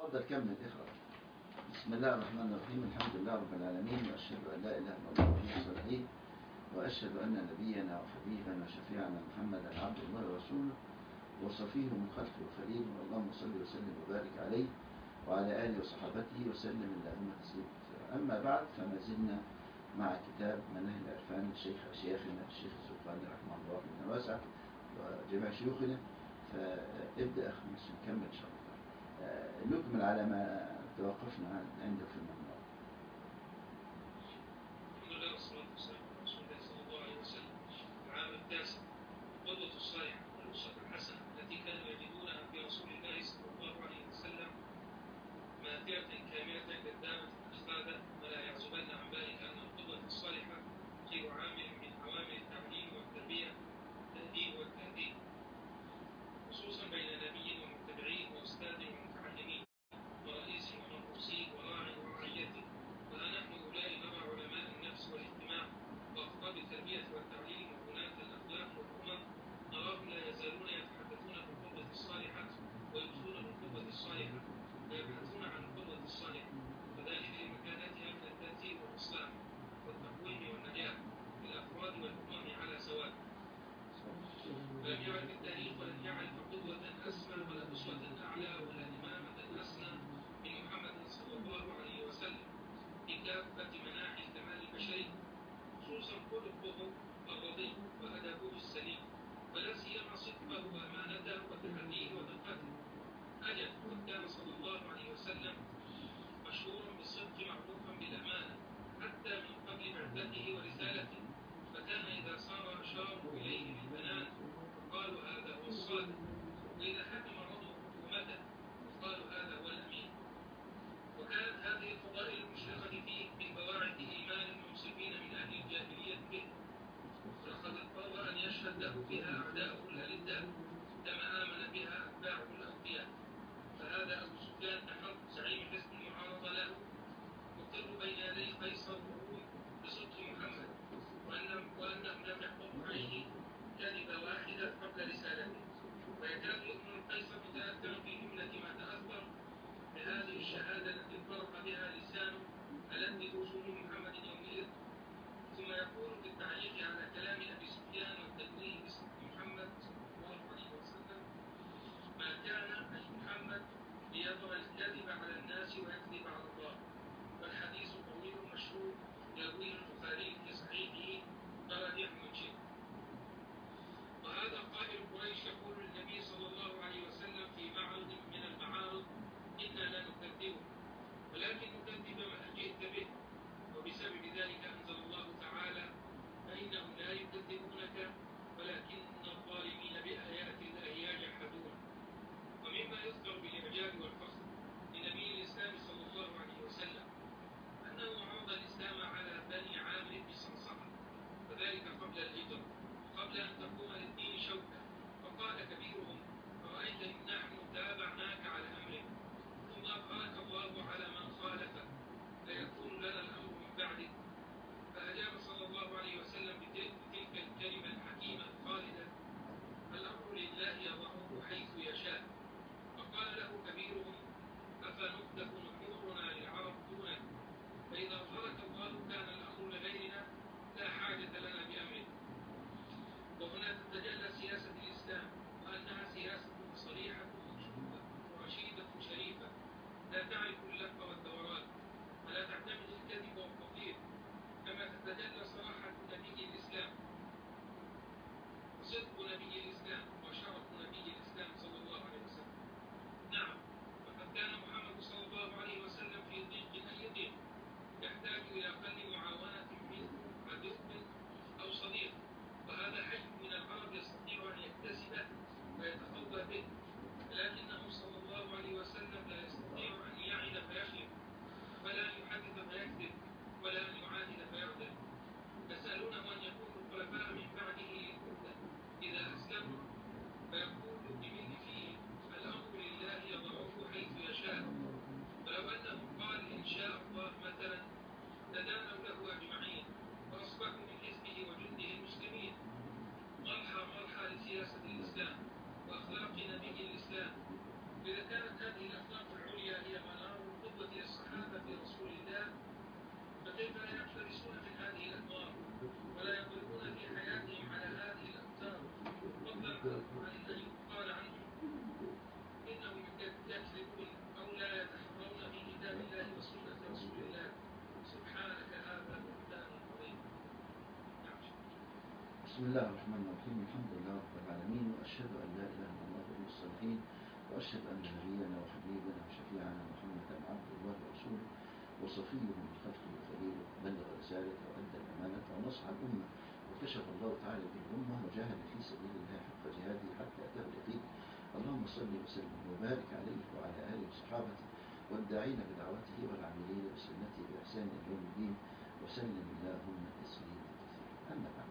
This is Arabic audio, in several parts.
تفضل كمل اقرأ. بسم الله الرحمن الرحيم. الحمد لله رب العالمين، وأشهد أن لا إله إلا الله وحده الصالحين، وأشهد أن نبينا وحبيبنا وشفيعنا محمدا عبد الله ورسوله وصفيه من خلقه وخليله، اللهم صل وسلم وبارك عليه وعلى آله وصحابته وسلم اللهم تسليما كثيرا. أما بعد، فما زلنا مع كتاب مناهل العرفان شيخنا الشيخ الزرقاني رحمه الله من واسع وجميع شيوخنا. فابدأ أخي مش نكمل إن شاء الله. نكمل على ما توقفنا عنده في الممنوع. الحمد لله والصلاة والسلام على رسول الله صلى الله عليه وسلم. العام التاسع، القدوة الصالحة والأسوة الحسنة التي كانوا يجدونها في رسول الله صلى الله عليه وسلم ماثلة كاملة قدامة أخلادا، ولا يعزبن عن ذلك أن القدوة الصالحة خير عامل من عوامل التعليم والتربية التأديب والتهذيب، خصوصا بين نبي ومتبعين وأستاذ ومتعلمين ورئيس ومرؤوسي وراع ورعيته. وها نحن أولئك نرى علماء النفس والاجتماع وأفراد التربية والتعليم وبناة الأخلاق والأمم، نراهم لا يزالون يتحدثون بالقدوة الصالحة ويؤتون بالقدوة الصالحة ويبحثون عن القدوة الصالحة، وذلك لمكانتها من التأثير والإصلاح والتقويم والنجاح للأفراد والأمم على سواء. ولم يعرف التاريخ ولم يعرف قدوة أسمى ولا أسوة أعلى ولا إمامة أسنى من محمد صلى الله عليه وسلم في كافة مناحي الكمال البشري، خصوصا خلقه الرضي وأدبه السليم، ولا سيما صدقه وأمانته وتحريه ودقته. أجل وقد كان صلى الله عليه وسلم مشهورا بالصدق معروفا بالأمانة حتى من قبل بعثته ورسالته، فكان إذا صار أشاروا إليه بالبنان قالوا هذا هو الصادق، وإذا حكم رضوا حكومته قالوا هذا هو الأمين. وكانت هذه الفضائل المشرقة فيه من بواعث إيمان المنصفين من أهل الجاهلية به، ولقد اضطر أن يشهد له بها أعداؤه الألداء كما آمن بها أتباعه الأوفياء. فهذا أبو سفيان بن حرب زعيم حزب المعارضة له مقر بين يدي قيصر الروم بصدق محمد، وأنهم لم يحكموا عليه كذبة واحدة قبل رسالته، ويكاد يؤمن القيصر متأثرا في جملة ما تأثر بهذه الشهادة التي انطلق بها لسانه التي رسوم محمد يومئذ. ثم يقول في التعليق على كلام أبي سفيان والتنويه باسم محمد صلى الله عليه وسلم: ما كان أي محمد ليظهر الكذب على الناس ويكذب على الله. والحديث طويل مشهور يرويه البخاري في صحيحه قال من شئت. وهذا قائل قريش يقول للنبي صلى الله عليه وسلم في معرض من المعارض: إنا لا نكذبه ولكن نكذب ما جئت به. وبسبب ذلك أنزل الله تعالى: فإنهم لا يكذبونك ولكن الظالمين بآيات الله يجحدون. ومما يذكر بالإعجاب والفخر لنبي الإسلام صلى الله عليه وسلم أنه عرض الإسلام على بني عامر بن صعصعة، وذلك قبل الهجرة قبل أن تقوم للدين شوكة، فقال كبيرهم: أرأيت إن نحن تابعناك على أمرك ثم أبقاك الله على من خالفك فيكون لنا الأمر من بعدك؟ فأجاب صلى الله عليه وسلم بتلك الكلمة الحكيمة الخالدة: الأمر لله يضعه حيث يشاء. فقال له كبيرهم: أفنكتف نحورنا للعرب دونك؟ فإذا أظهرك الله كان الأمر لغيرنا لا حاجة لنا بأمرك. وهنا تتجلى سياسة الإسلام، وأنها سياسة صريحة مشروعة ورشيدة شريفة لا تعرف اللف والدوران ولا تعتمد الكذب والتطهير، كما تتجلى صراحة نبي الإسلام وصدق نبي الإسلام وشرف نبي الإسلام صلى الله عليه وسلم. نعم، وقد كان محمد صلى الله عليه وسلم في ضيق أي ضيق يحتاج إلى أقل معاونة منه عدو أو صديق، وهذا حي من العرب يستطيع أن يكتسبه ويتقوى به، لكنه صلى الله عليه وسلم لا يستطيع أن يعد بسم الله الرحمن الرحيم. الحمد لله رب العالمين، وأشهد أن لا إله إلا الله ولي الصالحين، وأشهد أن نبينا وحبيبنا وشفيعنا محمدا عبد الله ورسوله وصفيه من خلقه وخليله، بلغ رسالته وأدى الأمانة ونصح الأمة وكشف الله تعالى به الأمة وجاهد في سبيل الله حق جهاده حتى أتاه اليقين. اللهم صل وسلم وبارك عليه وعلى آله وصحابته والداعين بدعوته والعاملين بسنته بإحسان إلى يوم الدين، وسلم اللهم تسليما كثيرا. أما بعد،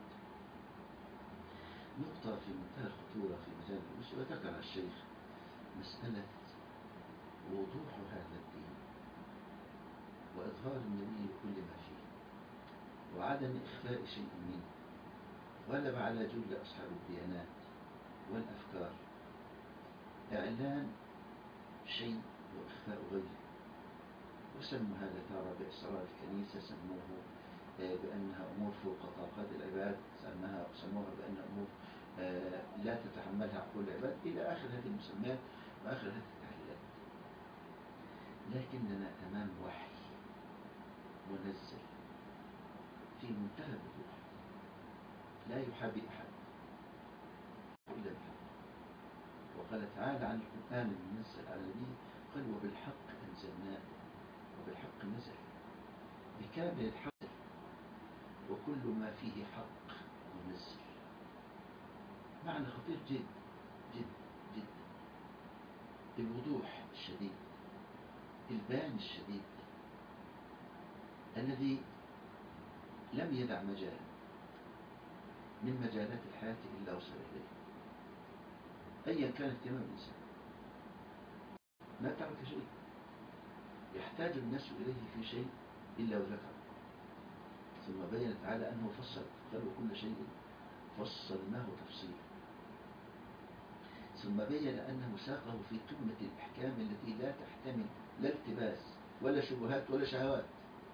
نقطة في منتهى الخطورة في مجال الأسرة ذكر الشيخ مسألة وضوح هذا الدين وإظهار النبي بكل ما فيه وعدم إخفاء شيء منه. غلب على جل أصحاب الديانات والأفكار إعلان شيء وإخفاء غيره، وسموا هذا تارة بأسرار الكنيسة، سموه بأنها أمور فوق طاقات العباد، سموها بأنها أمور لا تتحملها عقول العباد، إلى آخر هذه المسميات وآخر هذه التعليلات. لكننا أمام وحي منزل في منتهى الوضوح، لا يحابي أحد إلا بحق. وقال تعالى عن القرآن المنزل على نبيه، قال وبالحق أنزلناه وبالحق نزل، بكامل الحق وكل ما فيه حق منزل. معنى خطير جدا جدا جدا، الوضوح الشديد، البيان الشديد الذي لم يدع مجال من مجالات الحياة إلا وصل إليه، أيا كان اهتمام الإنسان ما ترك شيء يحتاج الناس إليه في شيء إلا وذكر. ثم بين تعالى أنه فصل، قال وكل شيء فصلناه تفصيلا. ثم بين أنه ساقه في قمة الأحكام التي لا تحتمل لا التباس ولا شبهات ولا شهوات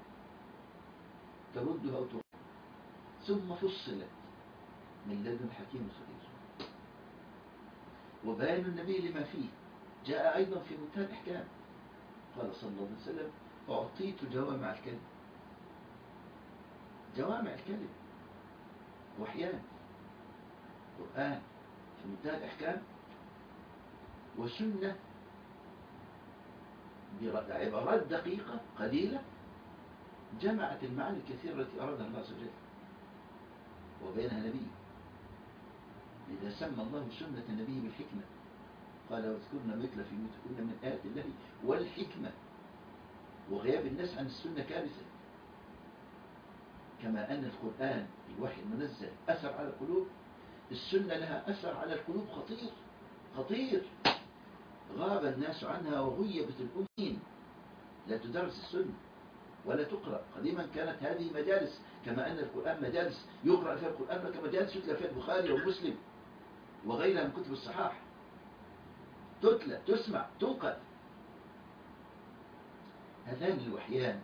تردها أو تردها. ثم فصلت من لدن حكيم خبير. وبيان النبي لما فيه جاء أيضا في منتهى الإحكام. قال صلى الله عليه وسلم أعطيت جوامع الكلم. جوامع الكلم وحيان قرآن في منتهى الإحكام، وسنة بعبارات دقيقة قليلة جمعت المعاني الكثيرة التي أرادها الله عز وجل وبينها نبي. لذا سمى الله سنة النبي بالحكمة، قال واذكرن مثل في بيوتكن من آيات الله والحكمة. وغياب الناس عن السنة كارثة. كما أن القرآن الوحي المنزل أثر على القلوب، السنة لها أثر على القلوب خطير خطير. غاب الناس عنها وغيبت الأمين، لا تدرس السنة ولا تقرأ. قديما كانت هذه مجالس، كما أن القرآن مجالس يقرأ فيها القرآن، كمجالس يتلى فيها البخاري ومسلم وغيرها من كتب الصحاح، تتلى تسمع تنقل. هذان الوحيان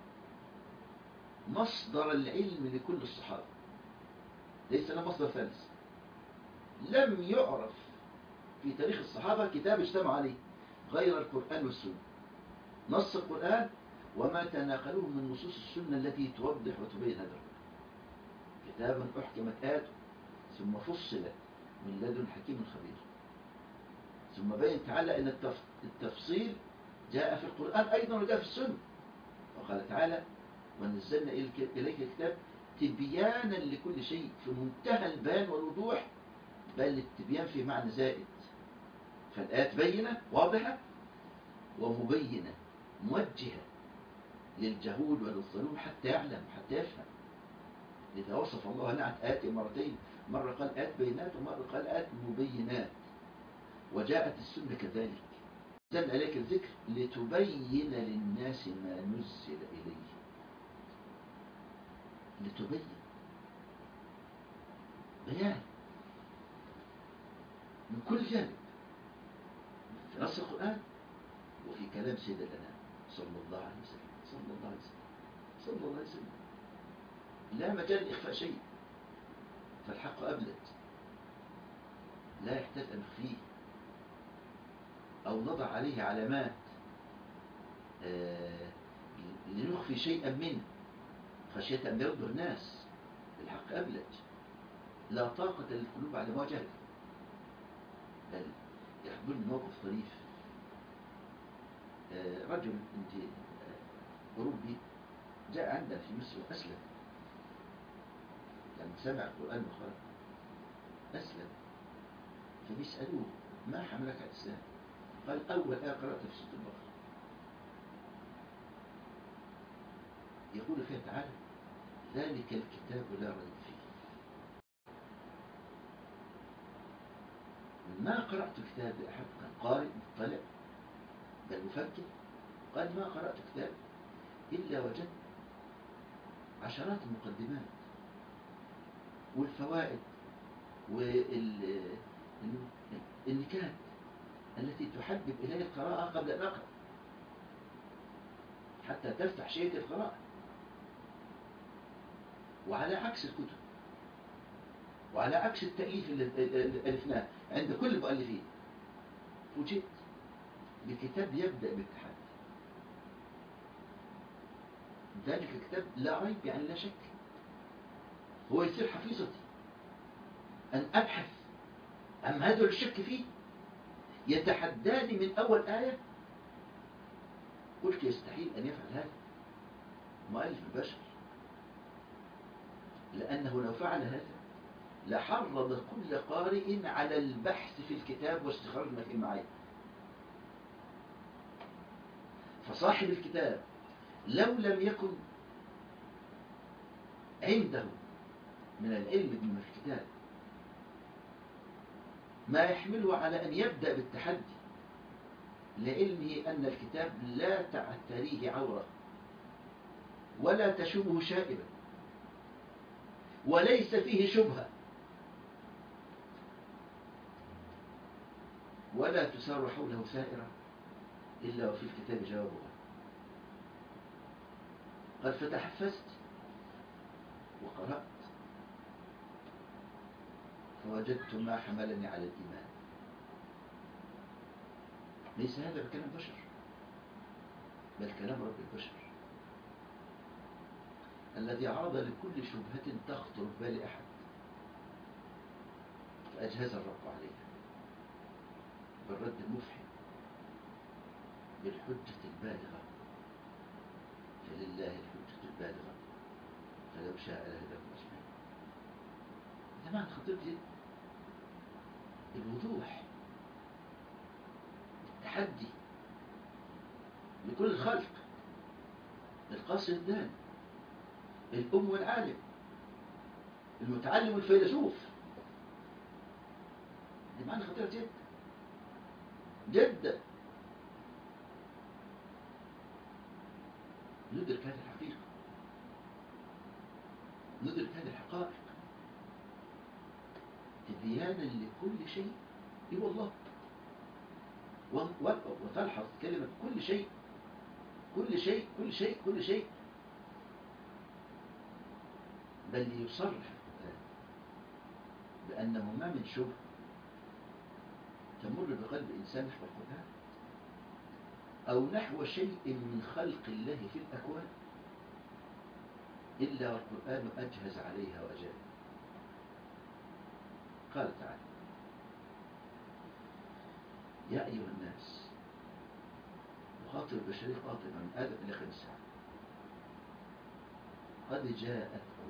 مصدر العلم لكل الصحابة، ليس له مصدر ثالث. لم يعرف في تاريخ الصحابة كتاب اجتمع عليه غير القرآن والسنة، نص القرآن وما تناقلوه من نصوص السنة التي توضح وتبين هذا القرآن. كتابا أحكمت آياته ثم فصلت من لدن حكيم خبير. ثم بين تعالى أن التفصيل جاء في القرآن أيضا وجاء في السنة. وقال تعالى ونزلنا إليك الكتاب تبيانا لكل شيء، في منتهى البيان والوضوح، بل التبيان في معنى زائد. فالآيات بينة واضحة ومبينة موجهة للجهول وللظلوم حتى يعلم حتى يفهم. إذا وصف الله نعت آيات مرتين، مرة قال آيات بينات ومرة قال آيات مبينات. وجاءت السنة كذلك، نزل عليك الذكر لتبين للناس ما نزل إليه، لتبين بيان من كل جانب، في نص القرآن وفي كلام سيد الأنام صلى الله عليه وسلم صلى الله عليه وسلم صلى الله عليه وسلم. لا مجال لإخفاء شيء، فالحق أبلد لا يحتاج أن نخفيه أو نضع عليه علامات لنخفي شيئا منه خشية أن يرضى الناس. الحق أبلج لا طاقة للقلوب على مواجهته. بل يحضرني موقف طريف. رجل أوروبي جاء عندنا في مصر وأسلم، لما سمع القرآن وخرج أسلم. فبيسألوه ما حملك على الإسلام؟ قال أول آية قرأت في سورة البقرة يقول فيها تعالى ذلك الكتاب لا ريب فيه. ما قرأت كتاب لأحد قال قارئ مطلع بل مفكر، قال ما قرأت كتاب إلا وجدت عشرات المقدمات والفوائد والنكات التي تحبب إلي القراءة قبل أن أقرأ، حتى تفتح شيء القراءة. وعلى عكس الكتب وعلى عكس التأليف اللي ألفناه عند كل المؤلفين، فوجئت بكتاب يبدأ بالتحدي. ذلك الكتاب لا ريب يعني لا شك، هو يصير حفيظتي أن أبحث عن هذا الشك فيه، يتحداني من أول آية. قلت يستحيل أن يفعل هذا مؤلف البشر، لأنه لو فعل هذا لحرض كل قارئ على البحث في الكتاب واستخراج ما فيه معين. فصاحب الكتاب لو لم يكن عنده من العلم بما في الكتاب ما يحمله على أن يبدأ بالتحدي، لعلمه أن الكتاب لا تعتريه عورة ولا تشوبه شائبة وليس فيه شبهة ولا تسار حوله سائرة إلا وفي الكتاب جوابها. قد فتحفزت وقرأت فوجدت ما حملني على الإيمان. ليس هذا بكلام بشر بل كلام رب البشر الذي عرض لكل شبهة تخطر ببال أحد فأجهز الرب عليها بالرد المفحم بالحجة البالغة. فلله الحجة البالغة فلو شاء لهداكم أجمعين. هذا معنى خطير جدا، الوضوح، التحدي لكل الخلق، القاصر الدان، الأم والعالم، المتعلم والفيلسوف. دي معنى خطير جدا جدا. ندرك هذه الحقيقة، ندرك هذه الحقائق تبيانا لكل شيء. اي والله. وتلحظ كلمة كل شيء كل شيء كل شيء كل شيء، بل يصرح بأنه ما من شبه تمر بقلب إنسان نحو القرآن أو نحو شيء من خلق الله في الأكوان إلا والقرآن أجهز عليها وأجاب. قال تعالى يا أيها الناس، وخاطر البشرية قاطبة من آدم إلى خمسة، قد جاءتكم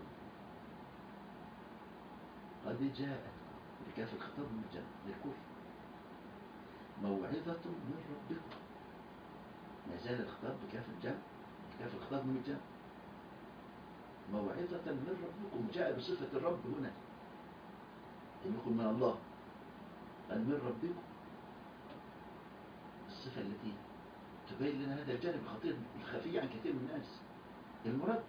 بكاف الخطاب من الجنة للكفر موعظة من ربكم. ما زال الخطاب بكاف الجنة، بكاف الخطاب من الجنة. موعظة من ربكم جاء بصفة الرب هنا، لم يكن من الله، قال من ربكم، الصفة التي تبين لنا هذا الجانب الخطير الخفي عن كثير من الناس. المربي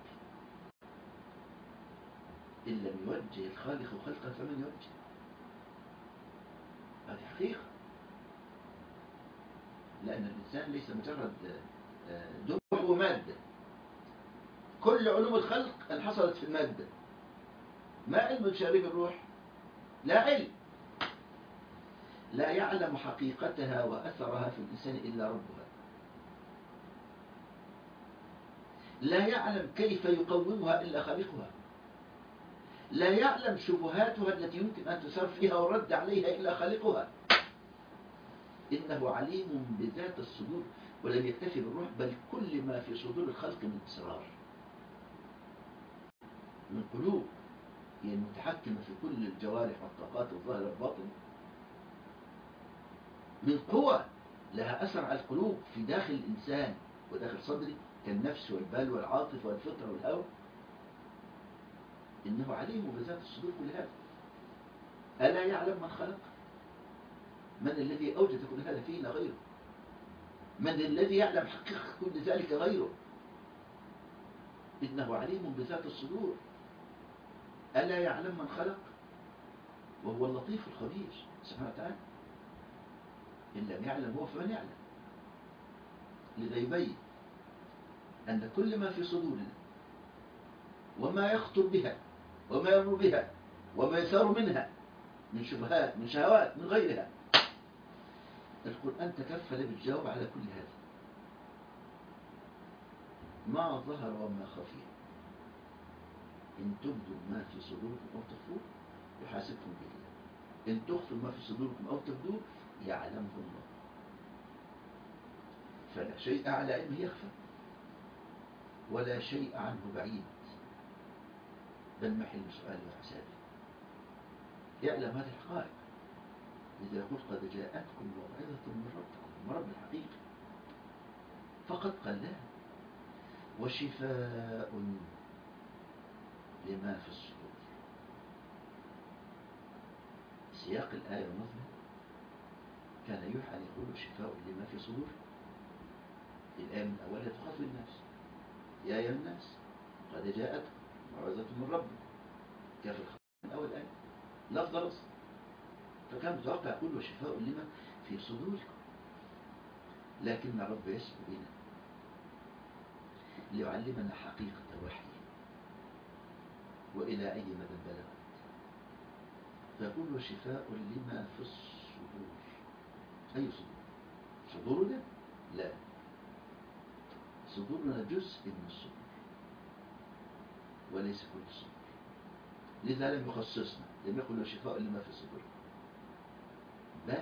إن لم يوجه الخالق خلقه فمن يوجه؟ هذه حقيقة، لأن الإنسان ليس مجرد دمع ومادة. كل علوم الخلق انحصرت في المادة. ما علم شارب الروح؟ لا علم، لا يعلم حقيقتها وأثرها في الإنسان إلا ربها. لا يعلم كيف يقومها إلا خالقها. لا يعلم شبهاتها التي يمكن أن تثار فيها والرد عليها إلا خالقها. إنه عليم بذات الصدور. ولم يكتفي بالروح بل كل ما في صدور الخلق من إسرار، من قلوب هي المتحكمة في كل الجوارح والطاقات الظاهرة والباطنة، من قوى لها أثر على القلوب في داخل الإنسان وداخل صدره كالنفس والبال والعاطفة والفطرة والهوى. إنه عليم بذات الصدور كل هذا. ألا يعلم من خلق؟ من الذي أوجد كل هذا فينا غيره؟ من الذي يعلم حقيقة كل ذلك غيره؟ إنه عليم بذات الصدور. ألا يعلم من خلق؟ وهو اللطيف الخبير سبحانه وتعالى. إن لم يعلم هو فمن يعلم. لذا يبين أن كل ما في صدورنا وما يخطر بها وما يمر بها وما يثار منها من شبهات من شهوات من غيرها، القرآن تكفل بالجواب على كل هذا، ما ظهر وما خفي. إن تبدوا ما في صدوركم أو تخفوه يحاسبكم به الله. إن تخفوا ما في صدوركم أو تبدوه يعلمه الله. فلا شيء على علمه يخفى ولا شيء عنه بعيد، بل محل سؤال وحسابه. يعلم هذه الحقائق. إذا يقول قد جاءتكم موعظة من ربكم، من رب الحقيقة، فقد قلها وشفاء لما في الصدور. سياق الآية ونظمها كان يوحى أن يقول شفاء لما في صدور. الآية من أولها تخاطب الناس: يا أيها الناس قد جاءتكم موعظة من ربكم. كيف من أول آية لفظ لفظ، فكان متوقع يقول وشفاء لما في صدوركم، لكن رب يسمع بنا ليعلمنا حقيقة وحيه وإلى أي مدى بلغت، فيقول وشفاء لما في الصدور. أي صدور؟ صدورنا؟ لا، صدورنا جزء من الصدور وليس كل الصدور. لذا لم يخصصنا، لم يقل وشفاء لما في الصدور، بل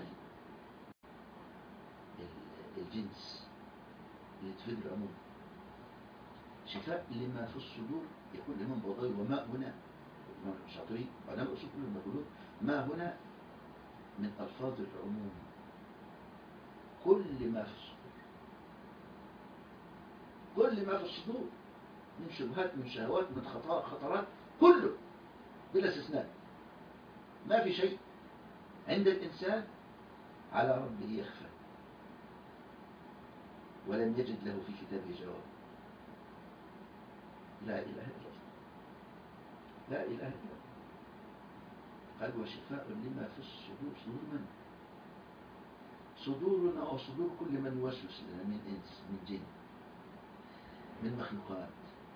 الجنس اللي تفيد العموم. شفاء لما في الصدور يقول الإمام بوضوي وما هنا الشاطري علماء الأصول كلهم يقولون ما هنا من ألفاظ العموم، كل ما في الصدور، كل ما في الصدور من شبهات من شهوات من خطرات كله بلا استثناء. ما في شيء عند الإنسان على ربه يخفى ولم يجد له في كتابه جواب. لا إله إلا الله، لا إله إلا الله. قال وشفاء لما في الصدور. صدور من؟ صدورنا وصدور كل من يوسوس لنا من إنس من جن من مخلوقات.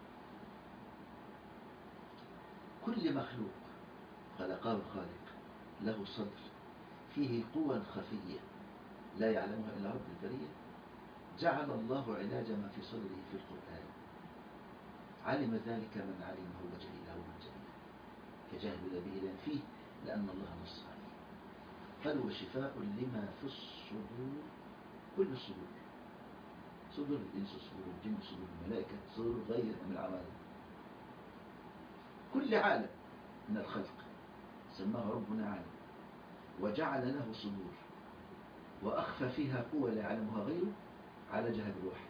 كل مخلوق خلقه الخالق له صدر فيه قوى خفية لا يعلمها إلا رب البرية. جعل الله علاج ما في صدره في القرآن. علم ذلك من علمه وجهله من جهله، كجهل الذي لا فيه لأن الله نص عليه. قال وشفاء لما في الصدور، كل الصدور، صدور الإنس صدور الجن صدور الملائكة صدور غير من العوالم. كل عالم من الخلق سماه ربنا عالم وجعل له صدور وأخفى فيها قوة لا يعلمها غيره على جهة الوحي.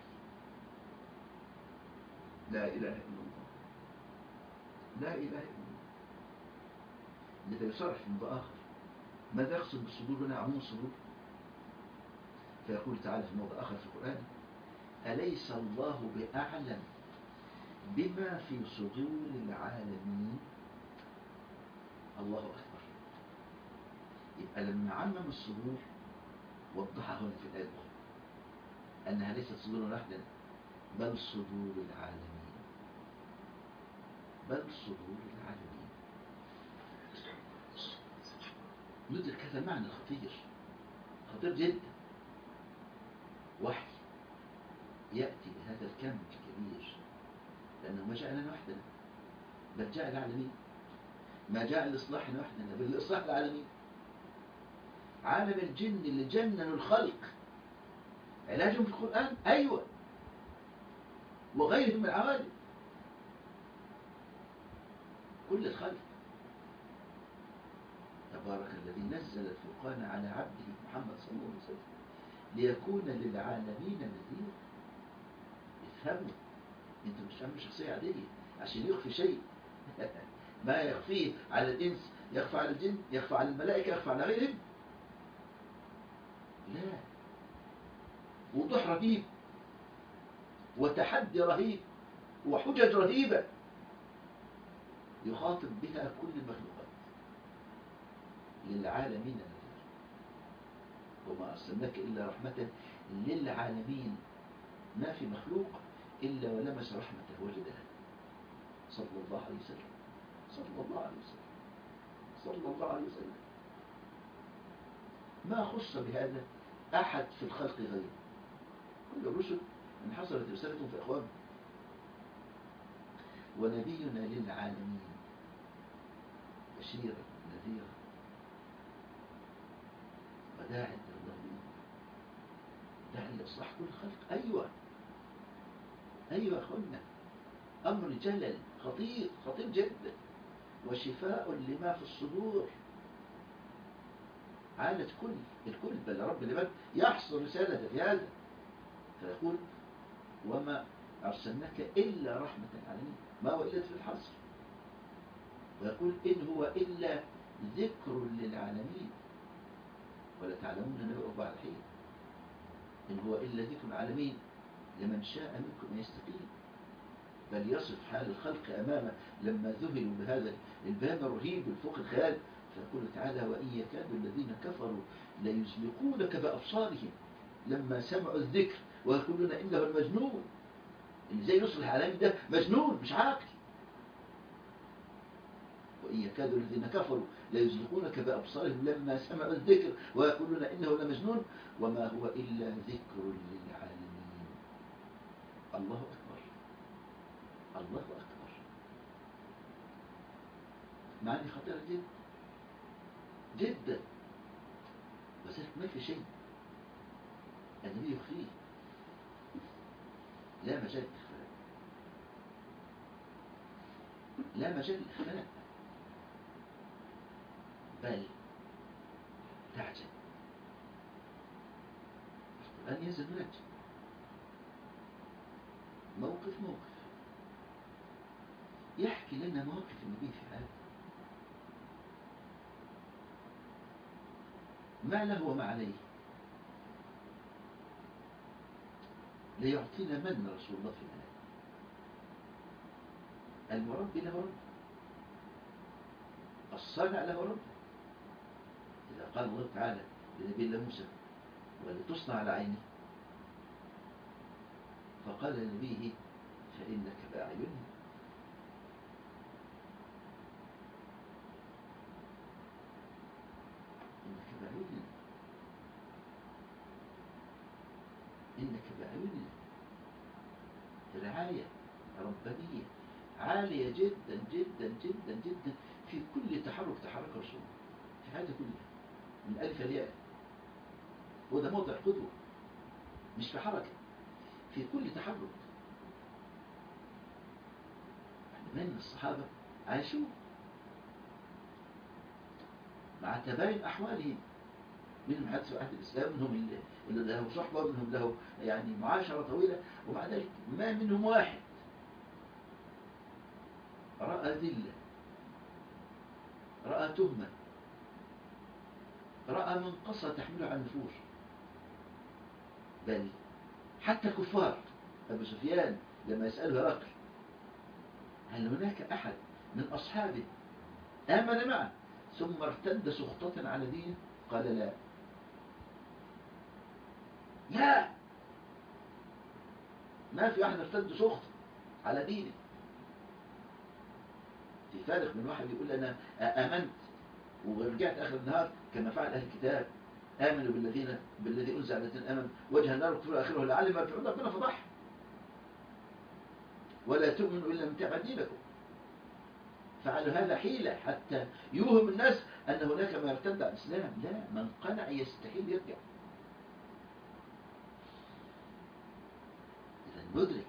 لا إله إلا الله، لا إله إلا الله. لذا يصرح في موضوع آخر ماذا يقصد بالصدور هنا؟ عموم الصدور. فيقول تعالى في موضوع آخر في القرآن: أليس الله بأعلم بما في صدور العالمين. الله أكبر. يبقى لما عمم الصدور وضحها هنا في الآية الأخرى أنها ليست صدور واحدة بل صدور العالمين، بل صدور العالمين. ندرك هذا المعنى الخطير، خطير جدا. وحي يأتي بهذا الكم الكبير لأنه ما جاء لنا وحدنا بل جاء العالمين. ما جاء الإصلاح وحدنا بل الإصلاح العالمي. عالم الجن اللي جننوا الخلق علاجهم في القرآن، أيوة، وغيرهم من العوالم، كل الخلق. تبارك الذي نزل الفرقان على عبده محمد صلى الله عليه وسلم ليكون للعالمين نذيرا. افهموا، انتم مش فاهمين شخصية عادية عشان يخفي شيء ما يخفيه على الإنس يخفى على الجن، يخفى على الملائكة، يخفى على غيرهم. لا، وضوح رهيب وتحدي رهيب وحجج رهيبة يخاطب بها كل المخلوقات للعالمين نذيرا. وما أرسلناك إلا رحمة للعالمين. ما في مخلوق إلا ولمس رحمته وجدها صلى الله عليه وسلم، صلى الله عليه وسلم، صلى الله عليه وسلم. ما خص بهذا أحد في الخلق غيره. كل الرسل انحصرت رسالتهم في أخوانهم. ونبينا للعالمين بشيرا نذيرا وداعي إلى الله بإذنه، داعي لإصلاح كل الخلق. أيوة أيوة يا أخوانا، أمر جلل خطير، خطير جدا، وشفاء لما في الصدور. عالج الكل، بل رب العباد يحصر رسالته في هذا فيقول وما أرسلناك إلا رحمة للعالمين، ما هو إلا في الحصر. ويقول إن هو إلا ذكر للعالمين ولا تعلمون نبأه بعد حين. إن هو إلا ذكر العالمين لمن شاء منكم أن يستقيم. بل يصف حال الخلق أمامه لما ذهلوا بهذا الباب الرهيب الفوق الخيال، فيقول تعالى وإن يكاد الذين كفروا ليزلقونك بأبصارهم لما سمعوا الذكر ويقولون إنه المجنون. اللي زي يصلح العالمين ده مجنون مش عاقل. وإن يكاد الذين كفروا ليزلقونك بأبصارهم لما سمعوا الذكر ويقولون إنه لمجنون وما هو إلا ذكر للعالمين. الله أكبر، الله أكبر. معاني خطيرة جدا جدا، وذلك ما في شيء النبي يخفيه، لا مجال للإخفاء، لا مجال للإخفاء، بل تعجب القرآن ينزل منجم موقف يحكي لنا مواقف النبي في هذا، ما له وما عليه، ليعطينا من رسول الله في الآية. المربي له رب، الصانع له رب. إذا قال الله تعالى لنبي الله موسى ولتصنع على عيني، فقال لنبيه فإنك بأعيننا. إنك بأعيننا، إنك بأعيننا. رعاية ربانية عالية جدا جدا جدا جدا في كل تحرك رسول في هذا كله من ألف لياء. وده موضع قدوة، مش في حركة، في كل تحرك. من الصحابة عاشوا مع تباين أحوالهم، منهم حدث في عهد الإسلام، منهم اللي له صحبة، منهم له يعني معاشرة طويلة، ومع ذلك ما منهم واحد رأى ذلة، رأى تهمة، رأى منقصة تحمله على النفوس. بل حتى كفار أبو سفيان لما يسأله هرقل هل هناك أحد من أصحابه آمن معه ثم ارتد سخطة على دينه؟ قال لا، لا، ما في أحد ارتد سخطة على دينه. في فارق من واحد يقول أنا آمنت ورجعت آخر النهار كما فعل أهل الكتاب، آمنوا بالذي أنزل على الذين آمنوا وجه النار وكفروا آخره لعلم ما يرجعون، ربنا فضح. ولا تؤمنوا إلا من تبع دينكم. فعلوا هذا حيلة حتى يوهم الناس أن هناك ما يرتد عن الإسلام. لا، من قنع يستحيل يرجع. إذا ندرك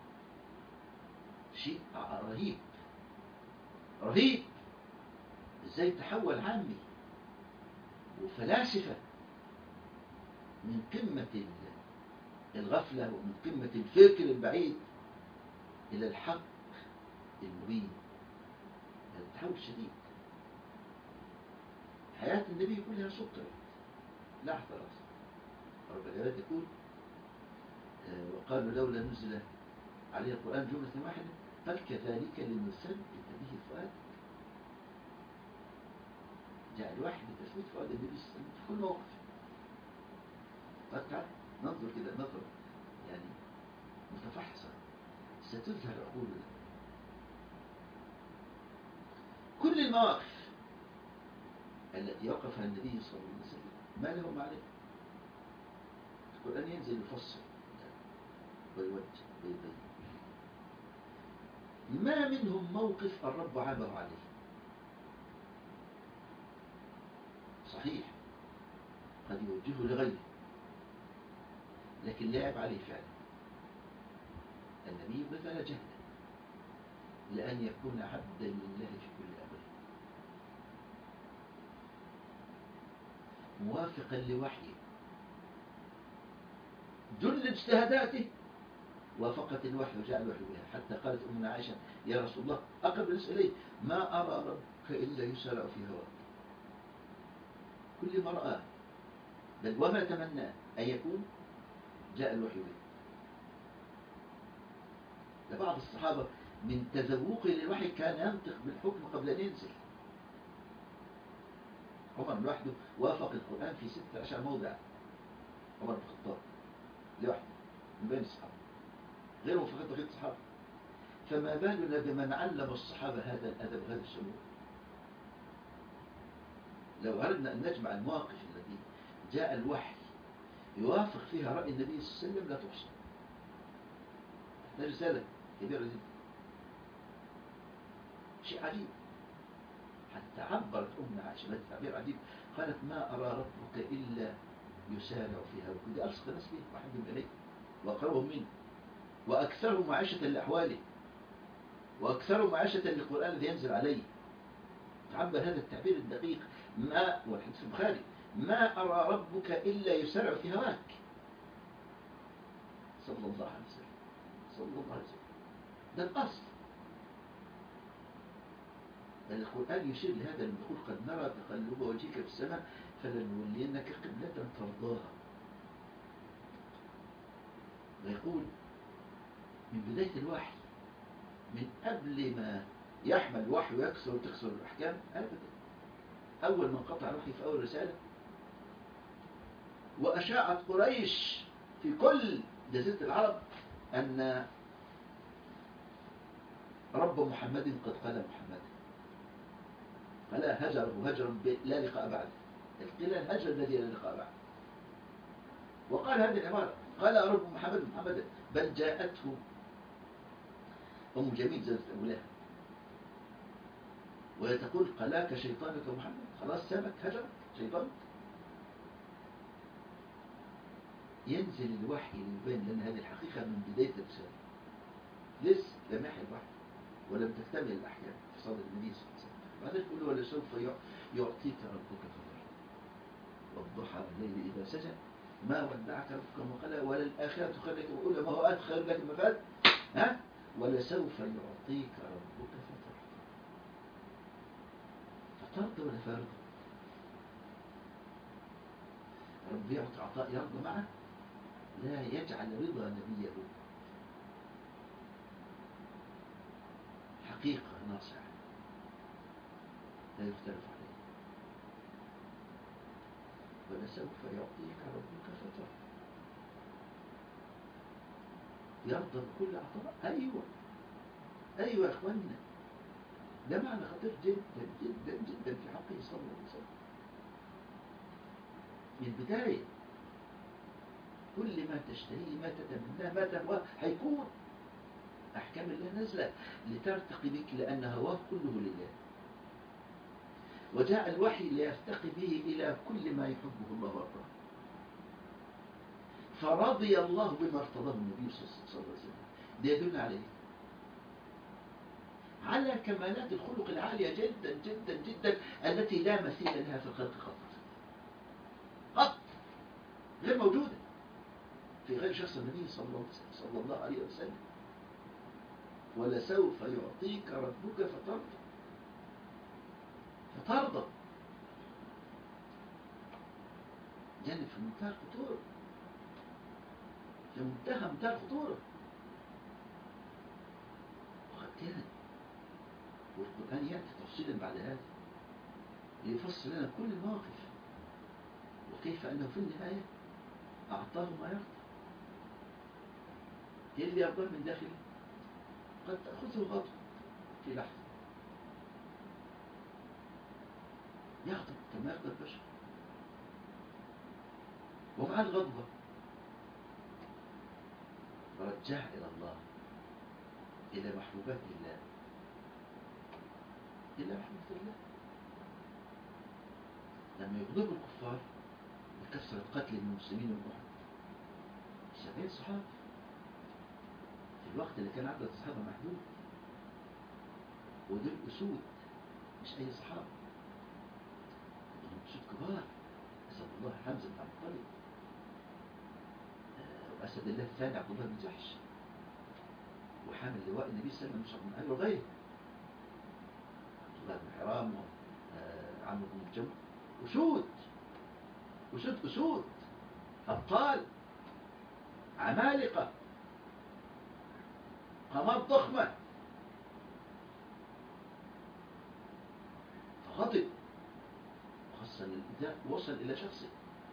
شيء رهيب رهيب، ازاي تحول عامي وفلاسفة من قمة الغفلة ومن قمة الفكر البعيد إلى الحق المبين. هذا تحول شديد. حياة النبي كلها سكرت لا احتراز. رب العباد يقول وقالوا لولا نزل عليه القرآن جملة واحدة قال كذلك لنثبت به فؤادك. جاء الوحي لتثبيت فؤاد النبي صلى الله عليه وسلم في كل موقف. تعال ننظر كده نظرة يعني متفحصة ستظهر عقولنا. كل المواقف التي وقفها النبي صلى الله عليه وسلم ما له معرفة. القرآن ينزل يفصل ويوجه ويبين. ما منهم موقف الرب عابه عليه. صحيح قد يوجهه لغيره لكن لا يعيب عليه فعلا. النبي بذل جهدا لأن يكون عبدا لله في كل أمر، موافقا لوحيه. جل اجتهاداته وافقت الوحي وجاء الوحي بها، حتى قالت أمنا عائشة يا رسول الله أقرب الناس إليه ما أرى ربك إلا يسارع في هواك. كل ما رآه بل وما تمناه أن يكون جاء الوحي به. لبعض الصحابة من تذوقه للوحي كان ينطق بالحكم قبل أن ينزل. عمر لوحده وافق القرآن في 16 موضع. عمر بن الخطاب لوحده من بين الصحابة غير موافقات بقية الصحابة. فما بالنا بمن علم الصحابة هذا الأدب وهذا السلوك. لو أردنا أن نجمع المواقف التي جاء الوحي يوافق فيها رأي النبي صلى الله عليه وسلم لا تحصى. هذه رسالة كبيرة جدا، شيء عجيب. حتى عبرت أمنا عائشة بهذا التعبير عجيب، قالت ما أرى ربك إلا يسارع فيها وكل ألصق الناس به وأحبهم إليه وأقربهم منه وأكثرهم معيشة لأحواله وأكثرهم معيشة للقرآن الذي ينزل عليه. تعبر هذا التعبير الدقيق ما والحديث البخاري ما أرى ربك إلا يسارع في هواك صلى الله عليه وسلم. صلى الله عليه وسلم ده الأصل. بل القرآن يشير لهذا لما يقول قد نرى تقلب وجهك في السماء فلنولينك قبلة ترضاها. ويقول من بداية الوحي من قبل ما يحمل الوحي ويكسر وتكسر الأحكام أبدا. أول من قطع الوحي في أول رسالة وأشاعت قريش في كل جزيرة العرب أن رب محمد قد قال محمد فلا هجره هجرا لا لقاء بعد. القيل الهجر الذي لا لقاء بعد. وقال هذه العبارة قال رب محمد محمدا بل جاءته أم جميل زادت أولاها وهي تقول قلاك شيطانك محمد. خلاص سابك هجرك شيطانك. ينزل الوحي ليبين لنا هذه الحقيقة من بداية الرسالة. لسه لم يحل الوحي ولم تكتمل الأحكام في صدر النبي صلى الله عليه وسلم. بعدين يقول ولسوف يعطيك ربك فترضى والضحى والليل إذا سجى ما ودعك ربك وما قلى وللآخرة خير لك وأولى ما هو خير لك المفاد ها ولسوف يعطيك ربك فترضى ولا فرضى. رب يعطي عطاء يرضى معه لا يجعل رضا نبيه حقيقة ناصعة لا يختلف عليه. ولسوف يعطيك ربك فترضى. يرضى بكل عطاء. أيوة يا أخواننا ده معنى خطير جدا جدا جدا في حقه صلى الله عليه وسلم. من البداية كل ما تشتهيه ما تتمناه ما تهواه هيكون. أحكام الله نازلة لترتقي بك، لأن هواه كله لله، وجاء الوحي ليرتقي به إلى كل ما يحبه الله ويرضاه. فرضي الله بما ارتضاه النبي صلى الله عليه وسلم. ده يدل عليه على كمالات الخلق العالية جدا جدا جدا التي لا مثيل لها في الخلق قط، غير موجودة في غير شخص النبي صلى الله عليه وسلم. ولسوف يعطيك ربك فترضى. جانب في منتهى الخطورة، في منتهى الخطورة. وقد كان، والقرآن يأتي تفصيلا بعد هذا ليفصل لنا كل المواقف، وكيف أنه في النهاية أعطاه ما يرضى. هي اللي يرضاه من داخله قد تأخذه غضب في لحظة، يغضب كما يغضب البشر، ومع الغضبة رجع إلى الله، إلى محبوبات الله، إلى محبوبات الله. لما يغضب الكفار بكثرة قتل المسلمين والمحب 70 صحابة في الوقت اللي كان عدد الصحابة محدود، ودول أسود مش أي صحابة، دول أسود كبار. أسد الله حمزة بن عبد المطلب، وأسد الله الثاني عبد الله بن جحش، وحامل لواء النبي صلى الله عليه وسلم مصعب بن عمرو وغيره، عبد الله بن حرام وعمرو بن الجمل. أسود أبطال عمالقة قامات ضخمة. فغضب، خاصة الإذاء وصل إلى شخصه،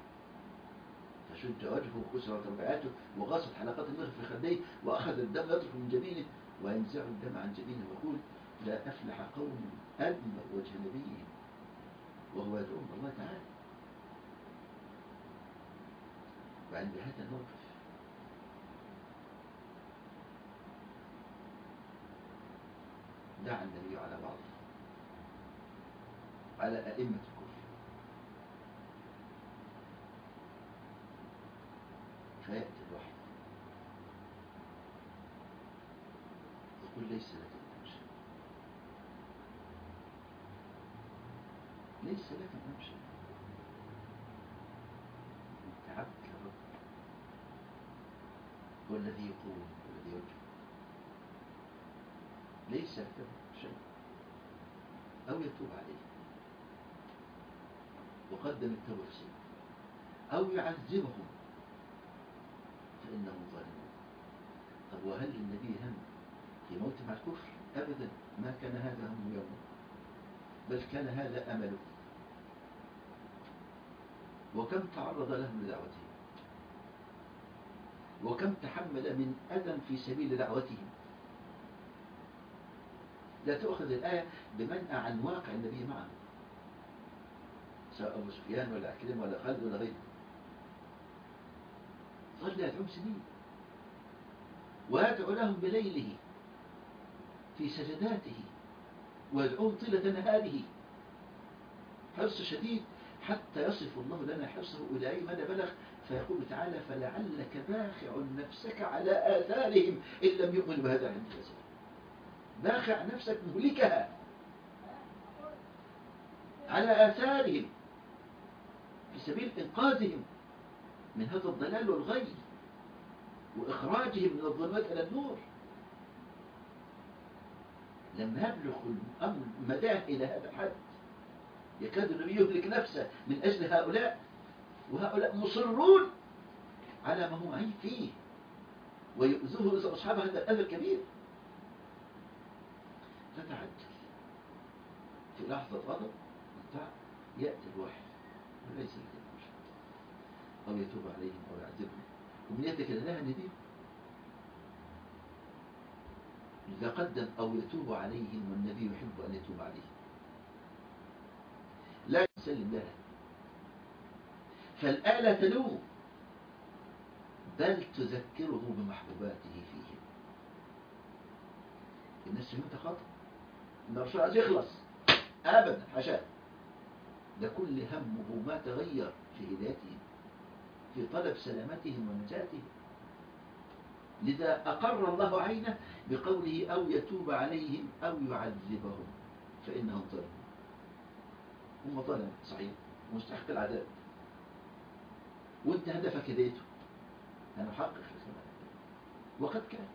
فشج وجهه وكسرت رباعاته وغاصت حلقات النخل في خديه، وأخذ الدم يطرف من جبينه وينزع الدم عن جبينه ويقول: لا أفلح قوم أدموا وجه نبيهم وهو يدعوهم الله تعالى. وعند هذا الموقف دعا النبي على بعضه، على أئمة الكفر، فيأتي الوحي يقول: ليس لك الأمر شيء، ليس لك الأمر شيء، أنت عبد لرب، هو الذي يقول والذي يرجع، ليس لك شيء. أو يتوب عليه وقدم التوبة في سنة، أو يعذبهم فإنهم ظالمون. طب وهل النبي هم في موت مع الكفر؟ أبدا، ما كان هذا هم يوم، بل كان هذا أمله. وكم تعرض لهم لدعوتهم، وكم تحمل من أذى في سبيل دعوتهم. لا تؤخذ الآية بمنأى عن واقع النبي معه، سواء أبو سفيان ولا عكرمة ولا خالد ولا غيره. ظل يدعوهم سنين ويدعو لهم بليله في سجداته، ويدعوهم طيلة نهاره، حرص شديد، حتى يصف الله لنا حرصه إلى أي مدى بلغ، فيقول تعالى: فلعلك باخع نفسك على آثارهم إن لم يؤمنوا بهذا الحديث. باخع نفسك، مهلكها على آثارهم في سبيل إنقاذهم من هذا الضلال والغي، وإخراجهم من الظلمات إلى النور. لما يبلغ الأمر مداه إلى هذا الحد يكاد النبي يهلك نفسه من أجل هؤلاء، وهؤلاء مصرون على ما هم عين فيه، ويؤذوه أصحاب هذا الأذى الكبير. فتعجل في لحظة غضب يأتي الوحي وليس لك الأمر، أو يتوب عليهم أو يعذبهم. ومن يتكلم النبي إذا قدم أو يتوب عليهم، والنبي يحب أن يتوب عليهم، لا يسلم لها، فالآلة تلوم، بل تذكره بمحبوباته فيهم. الناس فهمت خطأ إن الرسول عايز يخلص، أبدا حاشا، ده كل همه ما تغير في هدايتهم، في طلب سلامتهم ونجاتهم. لذا أقر الله عينه بقوله أو يتوب عليهم أو يعذبهم فإنهم ظلموا. هم ظلموا صحيح مستحق العذاب، وانت هدفك هديته، أنا محقق لك. وقد كان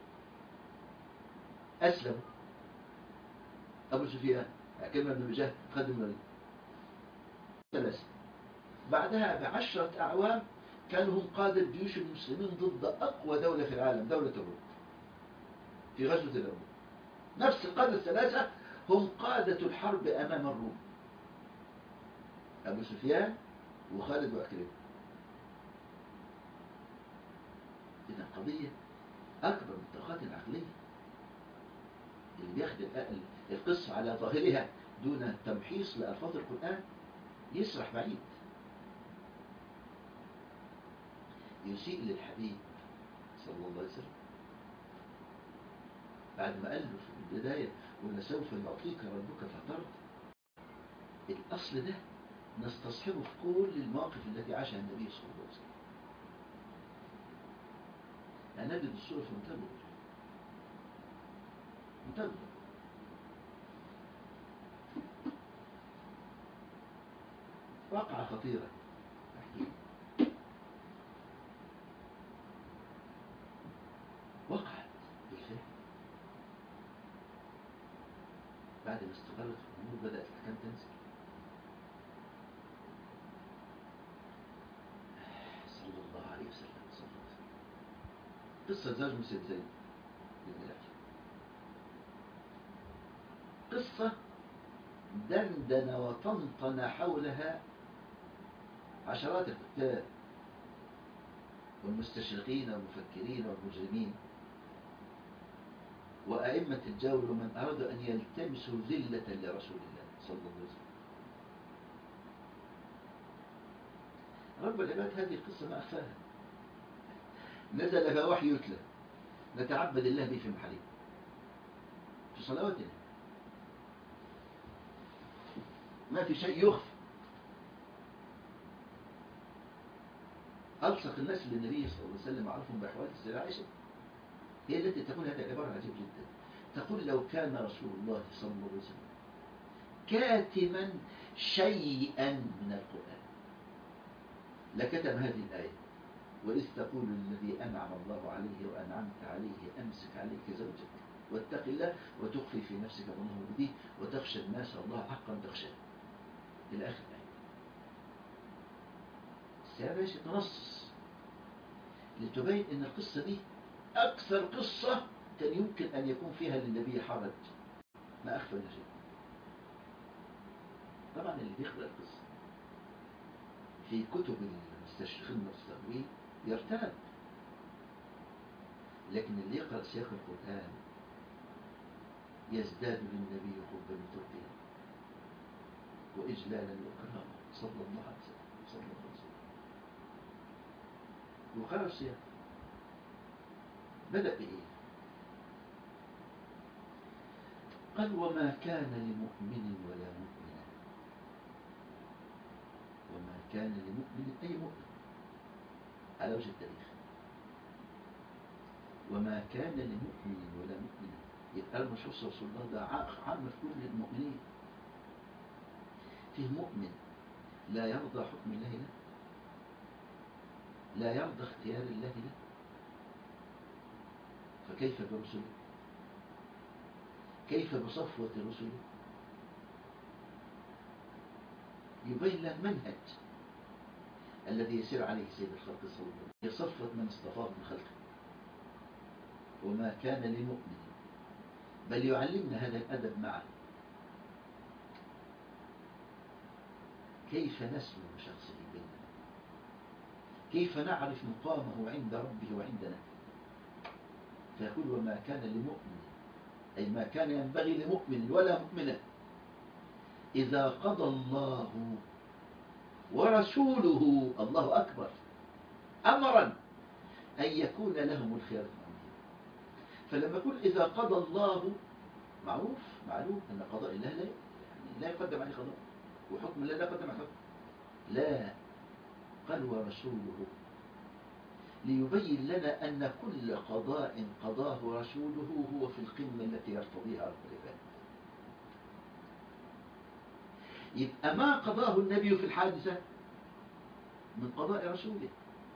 أسلم أبو سفيان كما ابن مجاهد خادم النبي ثلاثة، بعدها ب10 أعوام كانوا هم قادة جيوش المسلمين ضد أقوى دولة في العالم، دولة الروم، في غزوة الروم. نفس القادة الثلاثة هم قادة الحرب أمام الروم، أبو سفيان وخالد وعكرمة. إذا القضية أكبر من الطاقات العقلية. اللي بياخد القصة على ظاهرها دون تمحيص لألفاظ القرآن يسرح بعيد، يسيء للحبيب صلى الله عليه وسلم بعد ما قال له في البداية ولسوف يعطيك ربك فترضى. الأصل ده نستصحبه في كل المواقف التي عاشها النبي صلى الله عليه وسلم. هنجد الصورة في منتهى الوضوح. واقعة خطيرة أحكي، وقعت بالفعل بعد ما استقرت الأمور بدأت الأحكام تنزل. صلى الله عليه وسلم. قصة زوج من سيد زيد بن العافية، قصة دندن وطنطن حولها عشرات الكتاب والمستشرقين والمفكرين والمجرمين وأئمة الجور ومن أراد أن يلتمسوا ذلة لرسول الله صلى الله عليه وسلم. رب العباد هذه القصة ما أخفاها، نزل فيها وحي يتلى نتعبد الله به في محله في صلواتنا، ما في شيء يخفى. ألصق الناس للنبي صلى الله عليه وسلم عرفهم بأحوال السيدة عائشة هي التي تقول هذه العبارة عجيب جدا، تقول لو كان رسول الله صلى الله عليه وسلم كاتما شيئا من القرآن لكتم هذه الآية، وإذ تقول الذي أنعم الله عليه وأنعمت عليه أمسك عليك زوجك واتق الله وتخفي في نفسك ما الله مبديه وتخشى الناس الله حقا تخشاه إلى آخر الآية. السيدة عائشة تنصص لتبين أن القصة دي أكثر قصة كان يمكن أن يكون فيها للنبي حرج، ما أخفى شيء. طبعا اللي بيقرأ القصة في كتب المستشرقين والمستقبلين يرتاب، لكن اللي يقرأ سياق القرآن يزداد للنبي حبا وتركيا وإجلالا وكرامة صلى الله عليه وسلم صلى الله عليه وسلم. وقرأ السياق بدأ بإيه؟ قال وما كان لمؤمن ولا مؤمنة، وما كان لمؤمن أي مؤمن على وجه التاريخ، وما كان لمؤمن ولا مؤمنة، يبقى المشهور رسول الله ده عام في كل المؤمنين. فيه مؤمن لا يرضى حكم الله له، لا يرضى اختيار الله له، فكيف برسله؟ كيف بصفوة رسله؟ يبين له المنهج الذي يسير عليه سيد الخلق صلى الله عليه وسلم، هي صفوة من اصطفاه من خلقه. وما كان لمؤمن، بل يعلمنا هذا الأدب معه، كيف نسلم شخصه بيننا، كيف نعرف مقامه عند ربه وعندنا. فيقول وما كان لمؤمن، أي ما كان ينبغي لمؤمن ولا مؤمنة إذا قضى الله ورسوله الله أكبر أمرا أن يكون لهم الخيار من أمرهم. فلما يقول إذا قضى الله معروف معلوم أن قضاء الله لا يعني لا يقدم عليه قضاء، وحكم الله لا يقدم عليه حكم. لا، قال ورسوله، ليبين لنا أن كل قضاء قضاه رسوله هو في القمة التي يرتضيها رب العباد. يبقى ما قضاه النبي في الحادثة من قضاء رسوله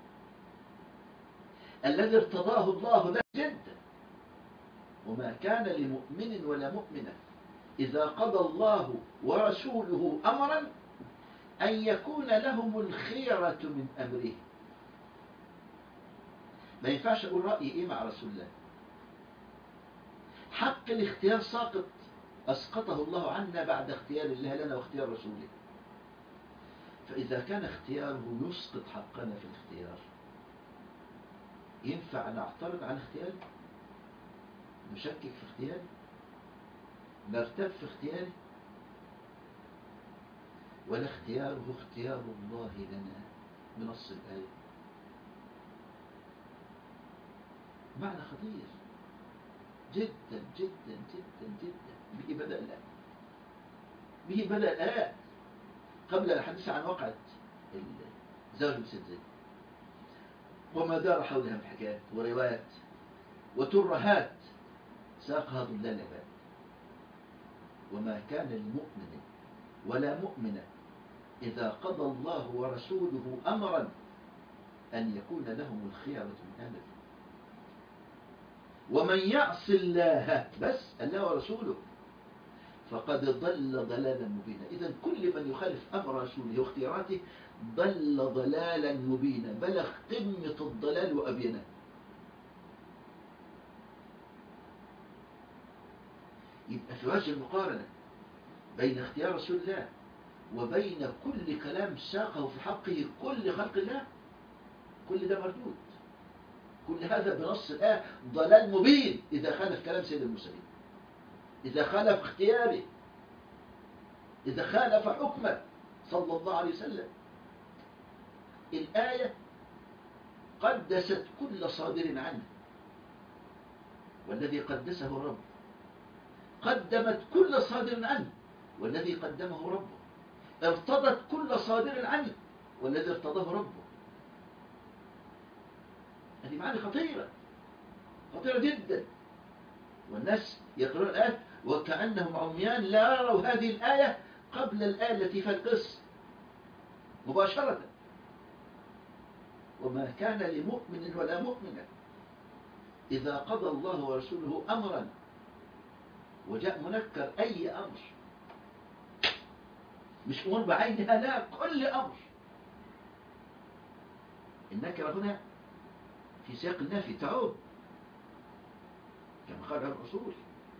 الذي ارتضاه الله له جدا. وما كان لمؤمن ولا مؤمنة إذا قضى الله ورسوله أمرا أن يكون لهم الخيرة من أمره. ما ينفعش أقول رأيي إيه مع رسول الله. حق الاختيار ساقط، أسقطه الله عنا بعد اختيار الله لنا واختيار رسوله. فإذا كان اختياره يسقط حقنا في الاختيار، ينفع نعترض على اختياره؟ نشكك في اختياره؟ نرتب في اختياره؟ ولا اختياره اختيار الله لنا بنص الآية. معنى خطير جدا جدا جدا جدا. به بدأ الآية، به بدأ الآية قبل الحديث عن وقعة زوج بن زيد وما دار حولها من حكايات وروايات وترهات ساقها ضلال العباد. وما كان لمؤمن ولا مؤمنة إذا قضى الله ورسوله أمرا أن يكون لهم الخيرة من أمره. ومن يعص الله، بس الله ورسوله، فقد ضل ضلالا مبينا. إذن كل من يخالف أمر رسوله واختياراته ضل ضلالا مبينا، بلغ قمة الضلال وأبينه. يبقى في وجه المقارنة بين اختيار رسول الله وبين كل كلام ساقه في حقه كل خلق الله، كل ده مردود. كل هذا بنص الآية ضلال مبين إذا خالف كلام سيد المرسلين، إذا خالف اختياره، إذا خالف حكمه صلى الله عليه وسلم. الآية قدست كل صادر عنه، والذي قدسه ربه. قدمت كل صادر عنه، والذي قدمه ربه. ارتضت كل صادر عنه، والذي ارتضاه ربه. هذه معاني خطيرة، خطيرة جدا. والناس يقرؤون الآية وكأنهم عميان لا يروا هذه الآية قبل الآية التي في القصة مباشرة. وما كان لمؤمن ولا مؤمنة إذا قضى الله ورسوله أمرا، وجاء منكر أي أمر، مش أمور بعينها، لا، كل أمر. النكرة هنا في سياق النفي تعم، كما قال الرسول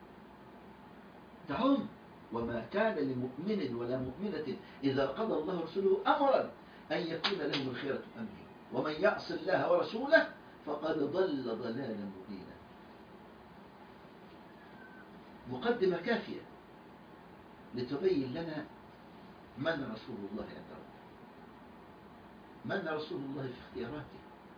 تعم. وما كان لمؤمن ولا مؤمنة إذا قضى الله ورسوله أمرا أن يكون لهم الخيرة من أمره ومن يعص الله ورسوله فقد ضل ضلالا مبينا. مقدمة كافية لتبين لنا من رسول الله عند ربه، من رسول الله في اختياراته،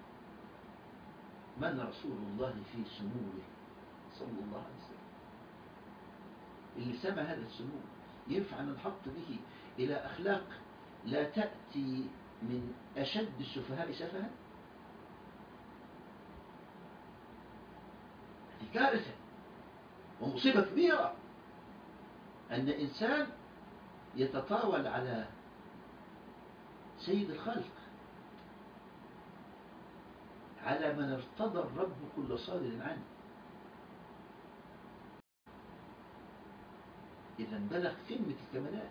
من رسول الله في سموه صلى الله عليه وسلم. اللي سمى هذا السمو ينفع أن نحط به إلى أخلاق لا تأتي من أشد السفهاء سفها. هذه كارثة ومصيبة كبيرة أن إنسان يتطاول على سيد الخلق، على من ارتضى الرب كل صادر عنه. إذا بلغ قمة الكمالات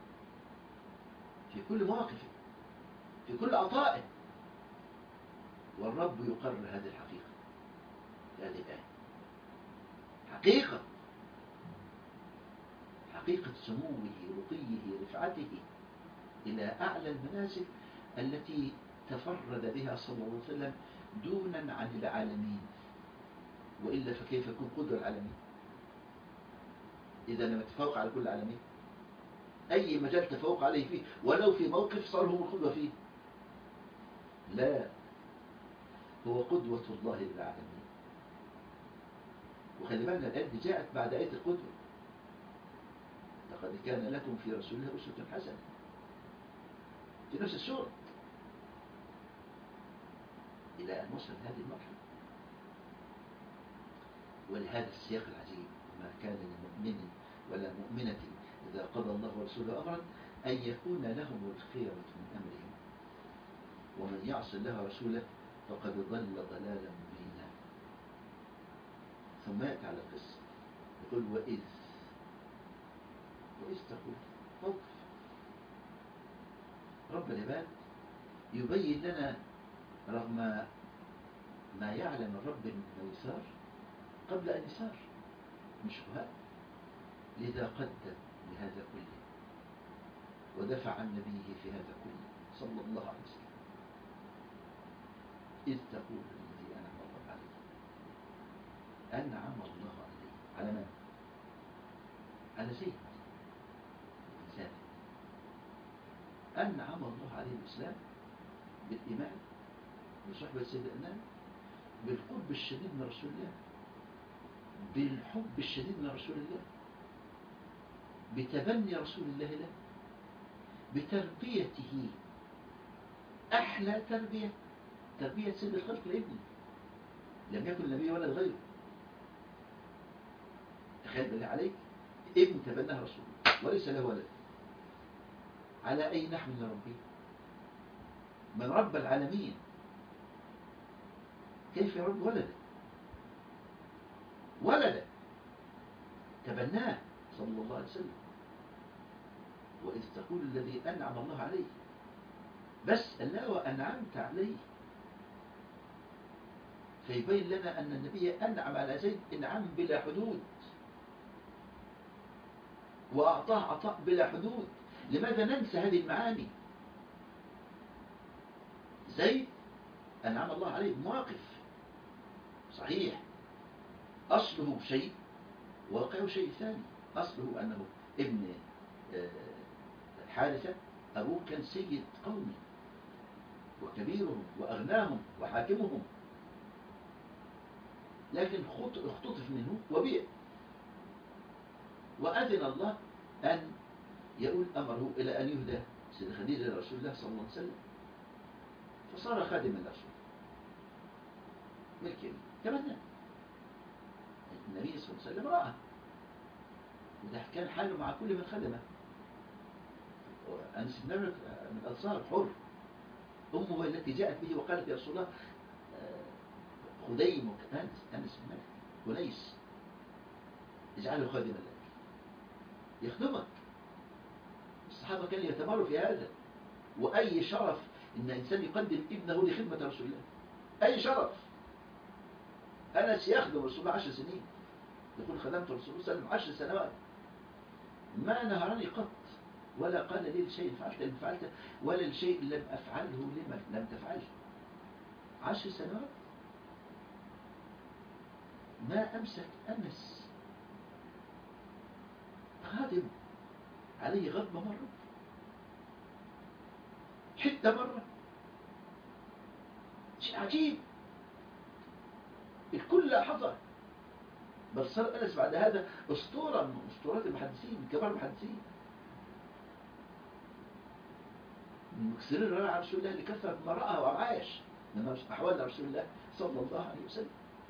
في كل مواقفه، في كل عطائه. والرب يقرر هذه الحقيقة، هذه الآية حقيقة، حقيقة سموه، رقيه، رفعته إلى أعلى المنازل التي تفرد بها صلى الله عليه وسلم دونا عن العالمين. وإلا فكيف يكون قدر العالمين إذا لم يتفوق على كل العالمين؟ أي مجال تفوق عليه فيه ولو في موقف صار هم القدوة فيه. لا، هو قدوة الله للعالمين، وخلي بالنا الآية دي جاءت بعد آية القدوة، لقد كان لكم في رسول الله أسوة حسنة، في نفس السورة، إلى أن وصل هذه المرحلة. ولهذا السياق العجيب: ما كان لمؤمن ولا مؤمنة إذا قضى الله ورسوله أمرا أن يكون لهم الخيرة من أمرهم، ومن يعص الله ورسوله فقد ضل ضلالا مبينا. ثم يأتي على القصة يقول: وإذ تقول، موقف رب العباد يبين لنا رغم ما يعلم الرب من يسار قبل أن يسار، مش شبهات. لذا قدم لهذا كله ودفع عن نبيه في هذا كله صلى الله عليه وسلم. إذ تقول الذي أنعم الله عليه، أنعم الله عليه على من؟ على زيد بن ثابت. أنعم الله عليه بالإسلام، بالإيمان، بصحبة سيد الأنام، بالقرب الشديد من رسول الله، بالحب الشديد من رسول الله، بتبني رسول الله له، بتربيته أحلى تربية، تربية سيد الخلق لابنه. لم يكن النبي ولد غيره. تخيل بالله عليك، ابن تبناه رسول الله وليس له ولد، على أي نحو نربيه؟ من رب العالمين كيف يرد ولدا تبناه صلى الله عليه وسلم. وإذ تقول الذي أنعم الله عليه، بس ألا وأنعمت عليه، فيبين لنا أن النبي أنعم على زيد إنعام بلا حدود، وأعطاه عطاء بلا حدود. لماذا ننسى هذه المعاني؟ زيد أنعم الله عليه بمواقف صحيح، أصله شيء واقعه شيء ثاني. أصله أنه ابن حارثة، أبوه كان سيد قومي وكبيرهم وأغناهم وحاكمهم، لكن اختطف منه وبيع، وأذن الله أن يؤول أمره إلى أن يهدى سيدة خديجة لرسول الله صلى الله عليه وسلم، فصار خادما لرسول ملكي. تمنى النبي صلى الله عليه وسلم رأى، وده كان حاله مع كل من خدمه. أنس بن مالك من الأنصار حر، أمه التي جاءت به وقالت: يا رسول الله خديمك أنس بن مالك ونيس اجعله خادما لك يخدمك. الصحابة كانوا يتمروا في هذا، وأي شرف إن إنسان يقدم ابنه لخدمة رسول الله، أي شرف. أنس يخدم رسول الله 10 سنين، يقول: خدمت رسول الله صلى الله عليه وسلم 10 سنوات، ما نهرني قط، ولا قال لي لشيء فعلت ولا لشيء لم أفعله لما لم تفعله. 10 سنوات ما أمسك أنس خادم عليه غضبة مرة، حتى مرة. شيء عجيب، الكل لاحظه. بل صار أنس بعد هذا أسطورة من أسطورات المحدثين، من كبار المحدثين، من مكسرين الرأي على رسول الله لكثرة ما رأى وعايش من أحوال رسول الله صلى الله عليه وسلم.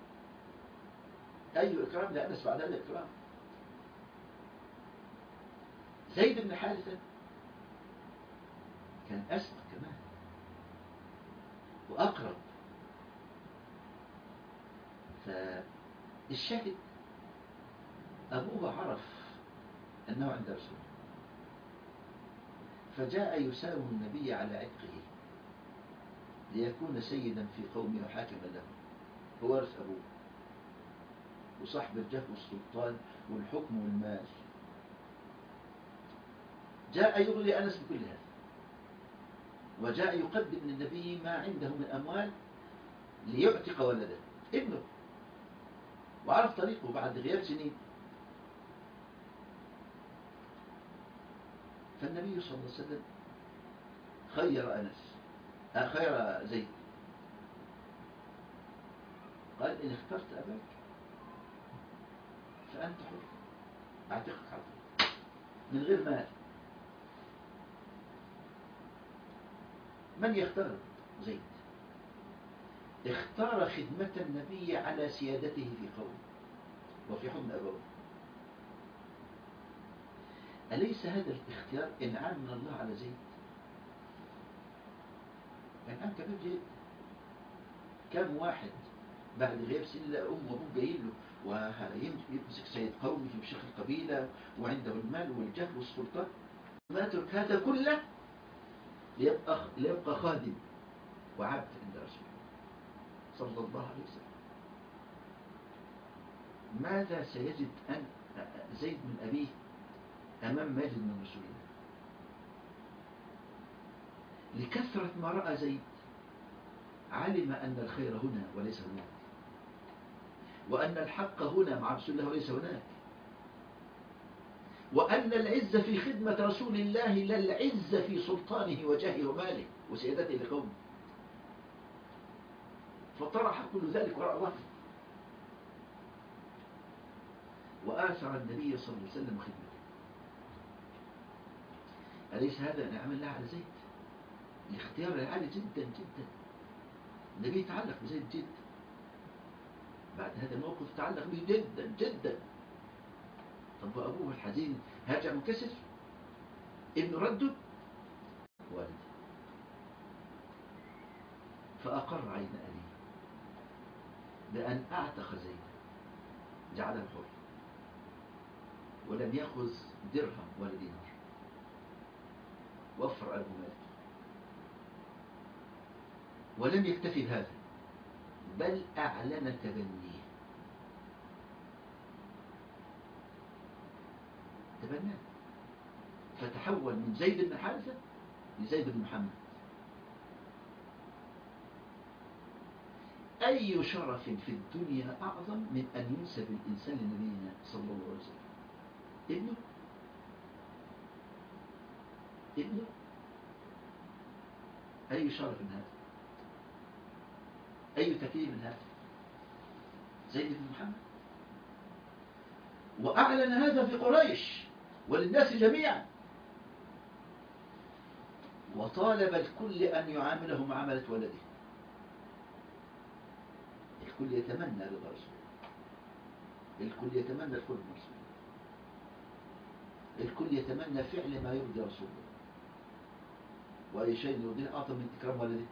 أي إكرام لأنس بعد هذا الإكرام. زيد بن حارثة كان أسبق كمان وأقرب. فالشاهد أبوه عرف أنه عند رسول، فجاء يساوم النبي على عتقه ليكون سيدا في قومه وحاكما له، هو ورث أبوه وصاحب الجاه والسلطان والحكم والمال. جاء يغلي أنس بكل هذا، وجاء يقدم للنبي ما عنده من أموال ليعتق ولده ابنه، وعرف طريقه بعد غياب سنين. فالنبي صلى الله عليه وسلم خير زيد، قال: إن اخترت أباك أنت حر، أعتقك على طول من غير مال. من يختار؟ زيد. اختار خدمة النبي على سيادته في قومه وفي حضن أبوه. أليس هذا الاختيار إنعام من الله على زيد؟ إنعام كبير جدا. كم واحد بعد غياب سن أم وأبوه جايين له ويمسك سيد قومه في شيخ القبيلة وعنده المال والجاه والسلطان، ما يترك هذا كله ليبقى خادم وعبد عند رسول الله صلى الله عليه وسلم. ماذا سيجد زيد من أبيه أمام ما يجد من رسول الله؟ لكثرة ما رأى زيد علم أن الخير هنا وليس هناك، وأن الحق هنا مع رسول الله وليس هناك، وأن العز في خدمة رسول الله لا العز في سلطانه وجاهه وماله وسيادته لقومه. فطرح كل ذلك وراء ظهره، وآثر النبي صلى الله عليه وسلم خدمته. أليس هذا نعم الله على زيد؟ الاختيار العالي جدا جدا. النبي يتعلق بزيد جدا، بعد هذا الموقف تعلق به جدا جدا. طب وأبوه الحزين هرجع منكسر؟ ابنه رده؟ والده. فأقر عين أبيه بأن أعتق زيد، جعله حر، ولم يأخذ درهم ولا دينار، وفر أبو مالك. ولم يكتفي بهذا، بل أعلن تبنيه. تبناه، فتحول من زيد بن حارثة لزيد بن محمد. أي شرف في الدنيا أعظم من أن ينسب الإنسان لنبينا صلى الله عليه وسلم؟ ابنه ابنه أي شرف من هذا؟ أي تكريم من هذا؟ زيد بن محمد. وأعلن هذا في قريش وللناس جميعا، وطالب الكل أن يعامله معاملة ولده. الكل يتمنى رضا رسول الله، الكل يتمنى القرب من رسول الله، الكل يتمنى فعل ما يرضي رسول الله. وأي شيء يرضيه أعظم من إكرام ولده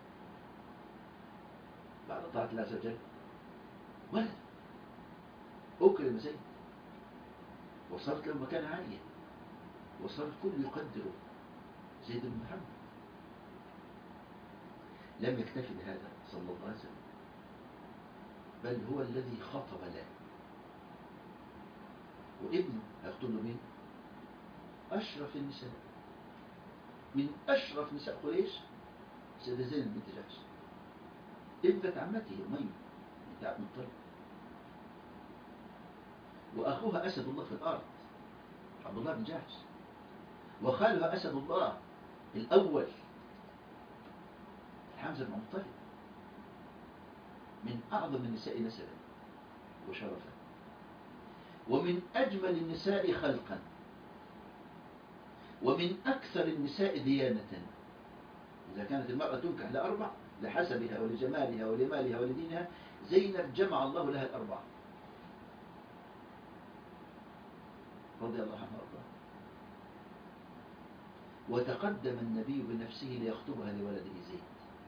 بعد طاعة الله عز وجل؟ ولد أكرم زيد، وصارت له مكانة عالية، وصار الكل يقدره زيد بن محمد. لم يكتفي بهذا صلى الله عليه وسلم، بل هو الذي خطب له. وابنه هيخطب له مين؟ أشرف النساء، من أشرف نساء قريش سيدة زينب بنت جحش، ابنة عمته أمية بنت عبد المطلب، وأخوها أسد الله في الأرض عبد الله بن جحش، وخالها أسد الله الأول حمزة بن مطلب، من أعظم النساء نسبا وشرفا، ومن أجمل النساء خلقا، ومن أكثر النساء ديانة. إذا كانت المرأة تنكح لأربع: لحسبها ولجمالها ولمالها ولدينها، زينب جمع الله لها الأربعة رضي الله عنها وارضاها. وتقدم النبي بنفسه ليخطبها لولده زيد.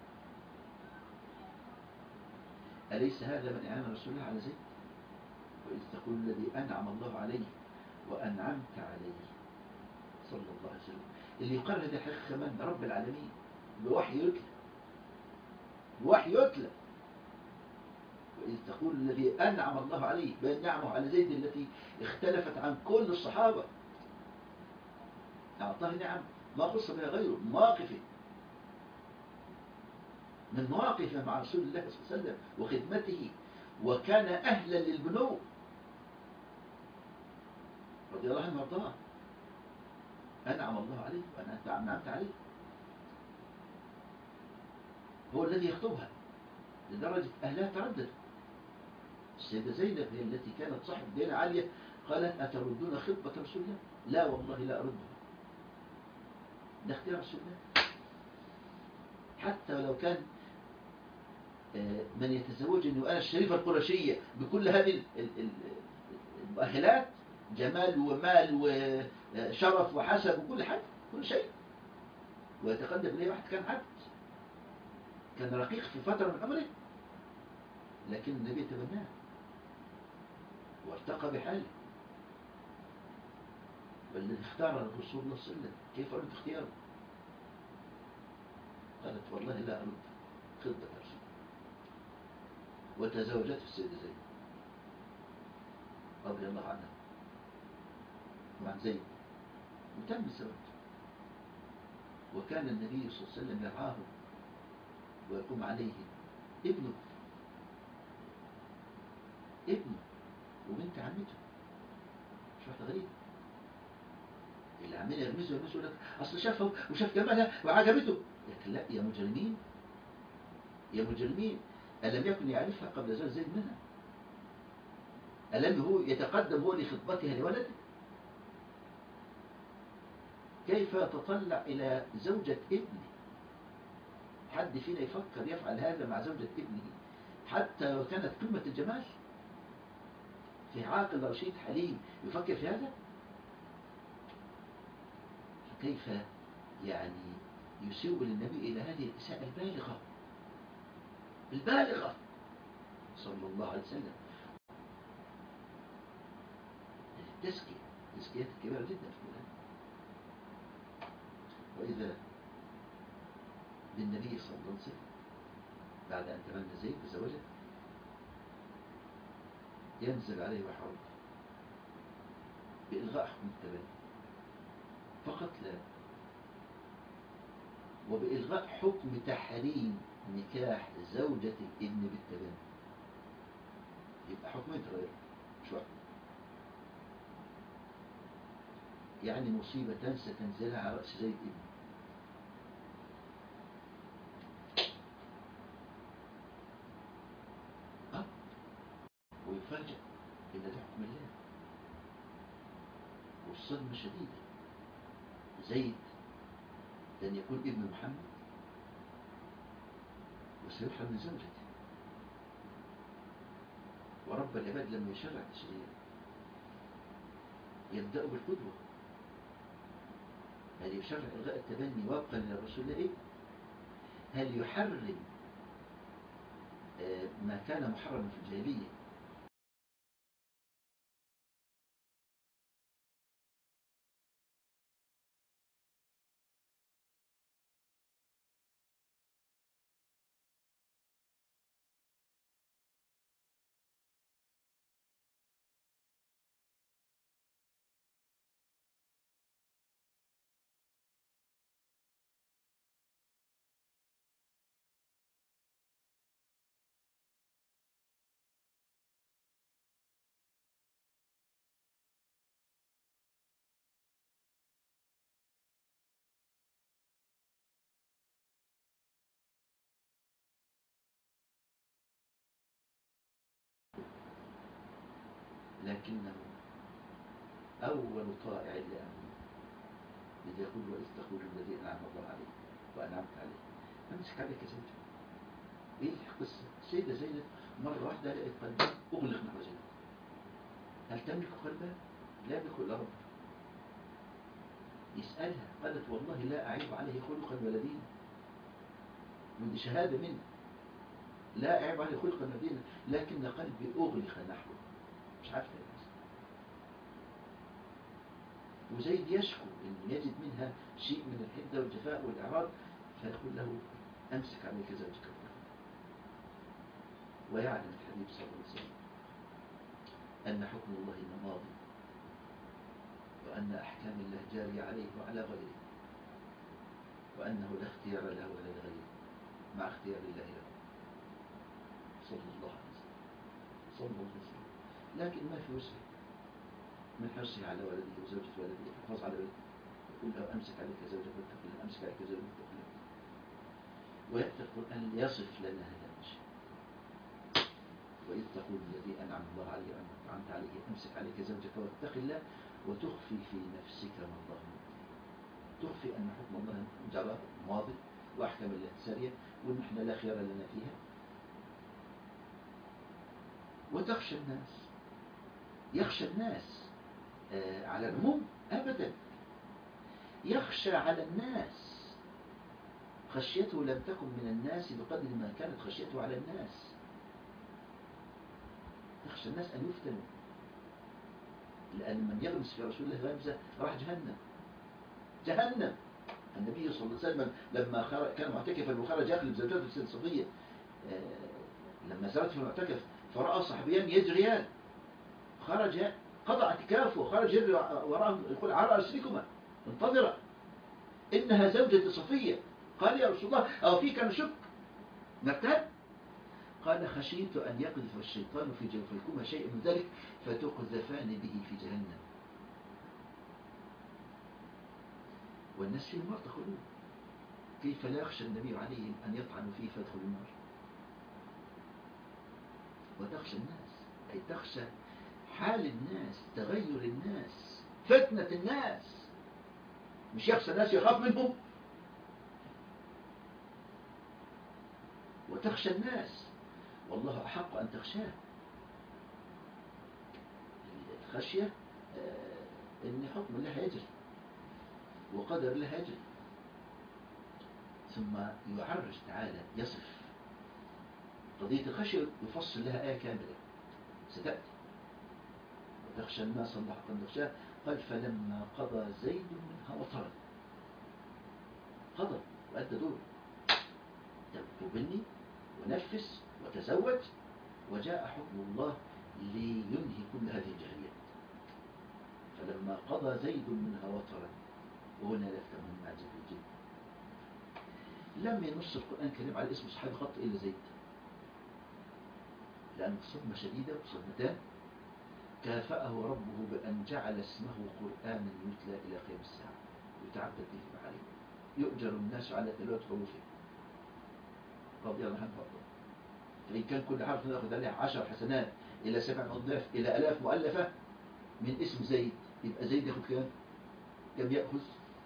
أليس هذا من إعانة رسول الله على زيد؟ وإذ تقول الذي أنعم الله عليه وأنعمت عليه صلى الله عليه وسلم، اللي يقرر هذه الحقيقة من رب العالمين بوحي يتلى، بوحي يتلى. وإذ تقول الذي أنعم الله عليه، بأن نعمه على زيد التي اختلفت عن كل الصحابة، أعطاه نعم ما خص بها غيره، مواقفه من مواقفه مع رسول الله صلى الله عليه وسلم وخدمته، وكان أهلا للبنو رضي الله عنه وارضاه. أنعم الله عليه وأنت أنعمت عليه، هو الذي يخطبها، لدرجة أهلها ترددوا السيدة زينب هي التي كانت صاحب ديانة عالية، قالت أتردون خطبة رسول الله؟ لا والله لا أردها. ده اختيار رسول الله. حتى لو كان من يتزوجني وأنا الشريفة القرشية بكل هذه المؤهلات، جمال ومال وشرف وحسب وكل حاجة، كل شيء، ويتقدم إليه واحد كان عبد، كان رقيق في فترة من عمره، لكن النبي تبناه وارتقى بحاله. والذي اختار رسول الله صلى الله عليه وسلم كيف أرد اختياره؟ قالت والله لا أرد خطبة رسول الله، وتزوجت السيدة زينب رضي الله عنها وعن زيد، وتم الزواج. وكان النبي صلى الله عليه وسلم يرعاه ويقوم عليه ابنه وبنت عمته، مش واحدة غريبة. اللي عمال يغمزوا يقول لك أصل شافها وشاف جمالها وعجبته، لكن لا يا مجرمين، يا مجرمين، ألم يكن يعرفها قبل زواج زيد منها؟ ألم هو يتقدم هو لخطبتها لولده؟ كيف يتطلع إلى زوجة ابنه؟ حد فينا يفكر يفعل هذا مع زوجة ابنه حتى لو كانت قمة الجمال؟ في عاقل رشيد حليم يفكر في هذا؟ فكيف يعني يسيء للنبي إلى هذه الإساءة البالغة صلى الله عليه وسلم. تزكية كبيرة جدا في القرآن. وإذا بالنبي صلى الله عليه وسلم بعد أن تمنى زيد بزوجه ينزل عليه وحرب بإلغاء حكم التبني فقط لا، وبإلغاء حكم تحريم نكاح زوجة الابن بالتبني. يبقى حكمين تغير شو يعني مصيبة ستنزلها على رأس زيد ابن. ويفاجأ إن ده حكم الله، والصدمة شديدة. زيد لن يكون ابن محمد وسيحرم من زوجته. ورب العباد لما يشرع تشريع يبدأ بالقدوة. هل يشرع إلغاء التبني وفقا للرسول الله؟ هل يحرم ما كان محرما في الجاهلية؟ لكنه أول طائع لأمره، إذ يقول وإذ تقول الذي أنعم الله عليه وأنعمت عليه أمسك عليك زوجك. إيه القصة؟ السيدة زينب مرة واحدة لقيت قلبها أغلق نحو زينب. هل تملك قلبها؟ لا يملك إلا رب. يسألها قالت والله لا أعيب عليه خلقا ولا دينا، ودي شهادة مني، لا أعيب عليه خلقا ولا دينا، لكن قلبي أغلق نحوه، مش عارفة يا ناس. وزيد يشكو أن يجد منها شيء من الحدة والجفاء والإعراض، فيقول له أمسك عليك زوجك. ويعلم الحبيب صلى الله عليه وسلم أن حكم الله ماضي، وأن أحكام الله جارية عليه وعلى غيره، وأنه لا اختيار له ولا لغيره مع اختيار الله له صلى الله عليه وسلم. لكن ما في وسع من حرصه على ولده وزوجة ولده يحافظ على بيته، يقول له أمسك عليك زوجك واتق الله، أمسك عليك زوجك واتق الله. ويأتي القرآن ليصف لنا هذا الشيء، وإذ تقول الذي أنعم الله عليه وأنعمت عليه أمسك عليك زوجك واتق الله وتخفي في نفسك ما الله مبديه. تخفي أن حكم الله جرى ماضي وأحكام الله سارية وإن إحنا لا خيار لنا فيها. وتخشى الناس، يخشى الناس على العموم أبدا، يخشى على الناس، خشيته لم تكن من الناس بقدر ما كانت خشيته على الناس. يخشى الناس أن يفتنوا، لأن من يغمس في رسول الله غمزة راح جهنم. جهنم. النبي صلى الله عليه وسلم لما كان معتكفا وخرج يخلف زوجته السيدة صفية لما زارت في المعتكف فرأى صحابيان يجريان، خرج قطع اعتكافه وخرج يجري وراءهم يقول على رسلكما انتظر إنها زوجة صفية. قال يا رسول الله أو فيك نشك نرتاب؟ قال خشيت أن يقذف الشيطان في جوفكما شيء من ذلك فتقذفان به في جهنم. والناس في النار تدخلون، كيف لا يخشى النبي عليهم أن يطعنوا فيه فيدخلوا النار؟ وتخشى الناس أي تخشى حال الناس، تغير الناس، فتنة الناس. مش يخشى الناس يخاف منهم، وتخشى الناس والله أحق أن تخشاه. الخشية إن حكم الله يجري وقدر الله يجري. ثم يعرج تعالى يصف قضية الخشية، يفصل لها آية كاملة ستأتي. وتخشى الناس الله حق أن تخشاه. قال فلما قضى زيد منها وطرا، قضى وأدى دور، تبني ونفس وتزوج، وجاء حكم الله لينهي كل هذه الجاهليات. فلما قضى زيد منها وطرا، وهنا لفت مهمة جدا جدا، لم ينص القرآن الكريم على اسم صحابي خط إلا زيد، لأن الصدمة شديدة وصدمتان. كافأه ربه بأن جعل اسمه قرآنا يتلى إلى قيام الساعة يتعبد به في المحارم، يؤجر الناس على تلاوة حروفه رضي الله عنه وارضاه. فإن كان كل حرف نأخذ عليه 10 حسنات إلى 7 أضلاف إلى 1000 مؤلفة من اسم زيد، يبقى زيد يأخذ كم؟ كم يأخذ؟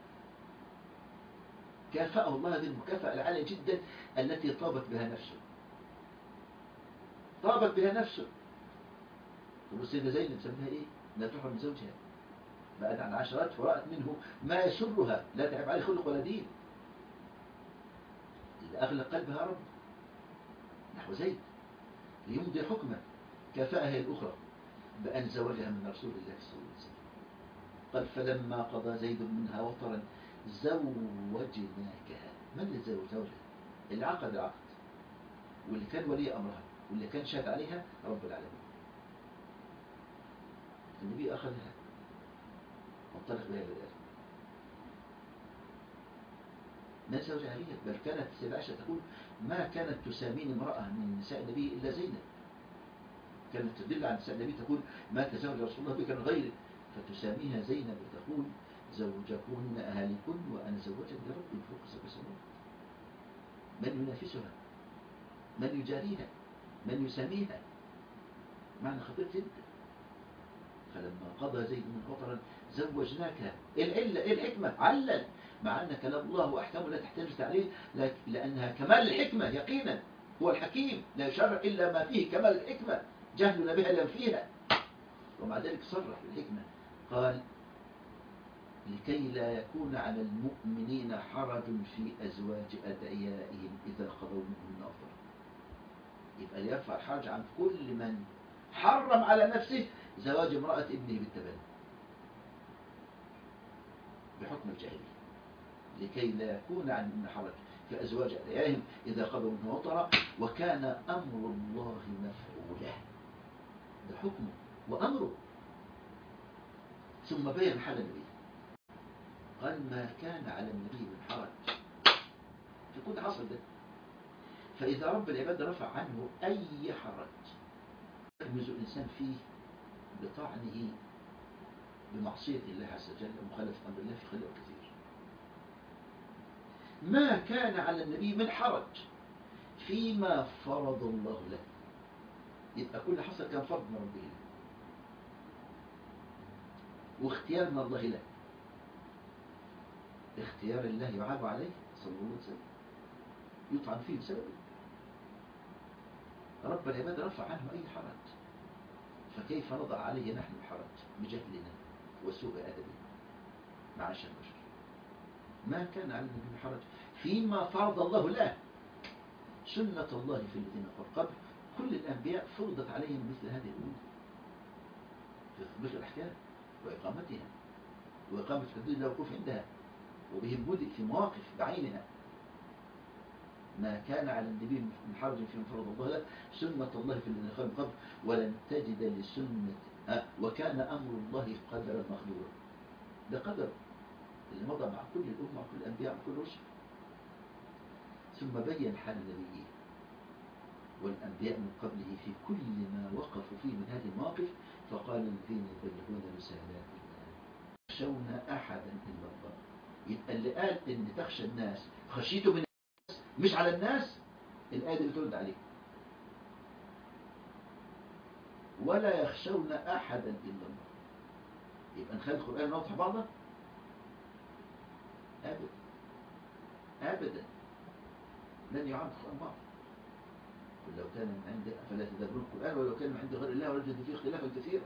كافأه الله هذه المكافأة العالية جدا التي طابت بها نفسه، طابت بها نفسه. طب السيدة زينب سميها إيه؟ لا تحرم من زوجها بعد عن عشرات فرأت منه ما يسرها، لا تعب عليه خلق ولا دين، إذا أغلق قلبها رب نحو زيد ليمضي حكمه. كافأها الأخرى بأن زوجها من رسول الله صلى الله عليه وسلم. قال فلما قضى زيد منها وطرا زوجناكها. من اللي زوجها؟ اللي عقد العقد واللي كان ولي أمرها واللي كان شهد عليها رب العالمين. النبي أخذها وانطلق بها إلى الآخر، ما زوجها هي، بل كانت السيدة عائشة تقول ما كانت تسامين امرأة من نساء النبي إلا زينب. كانت تدل عن نساء النبي تقول ما تزوج رسول الله بك من غيره، فتساميها زينب وتقول زوجكن أهالكن وأنا زوجت لربي فوق 7 سنوات. من ينافسها؟ من يجاريها؟ من يساميها؟ معنى خطير جدا. فلما قضى زيد من وطرا زوجناك. العلة إيه الحكمة؟ علل مع أن كلام الله وأحكامه لا تحتاج تعليل، لأنها كمال الحكمة يقينا. هو الحكيم لا يشرع إلا ما فيه كمال الحكمة، جهلنا بها لم فيها. ومع ذلك صرح بالحكمة قال لكي لا يكون على المؤمنين حرج في أزواج أدعيائهم إذا قضوا منهن وطرا. يبقى ليرفع الحرج عن كل من حرم على نفسه زواج امرأة ابنه بالتبني بحكم الجاهلية، لكي لا يكون عن حرج في أزواج أدعيائهم إذا قضوا منه وطرا وكان أمر الله مفعولا. ده حكمه وأمره. ثم بين حال النبي قال ما كان على النبي من حرج في كل حصل ده. فإذا رب العباد رفع عنه أي حرج يغمز الإنسان فيه بطعنه بمعصية الله عز وجل ومخالفة أمر الله في خلق كثير. ما كان على النبي من حرج فيما فرض الله له، يبقى كل حصل كان فضل من ربه له، واختيار من الله له. اختيار الله يعاب عليه صلى الله عليه وسلم، يطعن فيه بسببه. رب العباد رفع عنه أي حرج، فكيف نضع عليه نحن الحرج بجهلنا وسوء أدبنا معاشر البشر؟ ما كان على النبي حرج فيما فرض الله له. سنة الله في الذين قبل كل الأنبياء فرضت عليهم مثل هذه الأمور في تطبيق الأحكام وإقامتها وإقامة حدود الله والوقوف عندها وبهم بدء في مواقف بعينها. ما كان على النبي من حرج فيما فرض الله له، سنة الله في الذين خلوا قبل ولن تجد لسنة وكان أمر الله قدرا مقدورا. ده قدر اللي مضى مع كل الأمة وكل الأنبياء وكل الرسل. ثم بين حال النبيين والأنبياء من قبله في كل ما وقفوا فيه من هذه المواقف، فقال الذين يبلغون رسالات الله يخشون أحدا إلا الله. يبقى اللي قال إن تخشى الناس خشيته من الناس مش على الناس، الآية اللي ترد عليه ولا يخشون أحدا إلا الله. يبقى نخلي القرآن واضح بعضه؟ أبدا أبدا، لن يعارض القرآن بعض. قل لو كان من عند فلا تدبرون القرآن ولو كان من عند غير الله ولوجدوا فيه اختلافا كثيرا.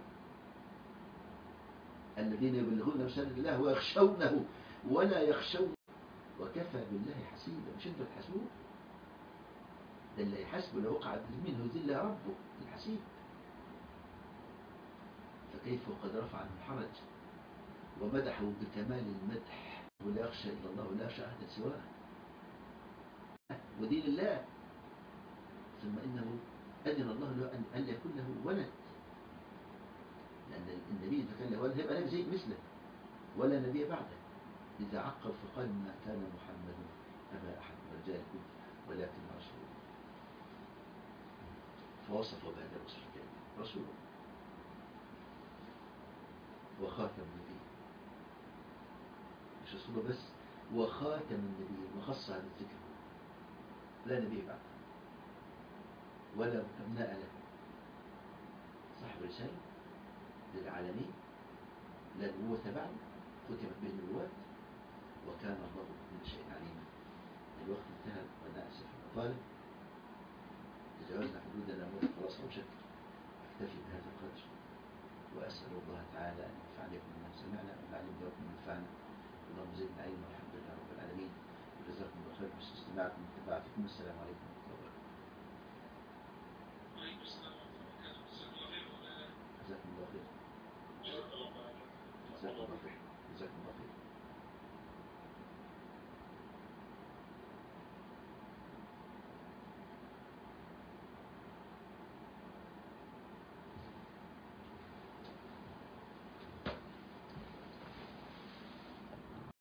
الذين يبلغون رسالة الله ويخشونه ولا يخشون وكفى بالله حسيبا. مش انتوا تحاسبوه، ده اللي يحاسبه لو وقع منه ذل ربه الحسيب. فكيف وقد رفع عنه الحرج ومدحه بكمال المدح ولا يخشى إلا الله ولا يخشى أحدا سواه ودين الله. ثم إنه أذن الله له أن يكون له ولد، لأن النبي إذا كان له ولد هيبقى نبي زي مثله ولا نبي بعده. إذا عقب فقال ما كان محمد أبا أحد من رجالكم ولكن رسول الله. فوصفه بهذا الوصف الكريم رسول الله وخاتم النبي، مش رسول الله بس وخاتم النبي، وخص هذا الذكر لا نبي بعده ولا أبناء له، صاحب رسالة للعالمين لا نبوة بعد، ختمت به النبوات وكان الله بكل شيء عليما. الوقت انتهى وأنا أسف طالب تجاوزنا حدودنا خلاص أو شك. أكتفي بهذا القدر وأسأل الله تعالى أن ينفعني بكم ما سمعنا وأن يعلم بكم من نفعنا. اللهم زدنا علما والحمد لله رب العالمين. وجزاكم الله خير بحسن استماعكم ومتابعتكم. السلام عليكم ورحمة الله وبركاته. وعليكم السلام ورحمة الله وبركاته. جزاكم الله خير. جزاكم الله خير. جزاكم الله خير.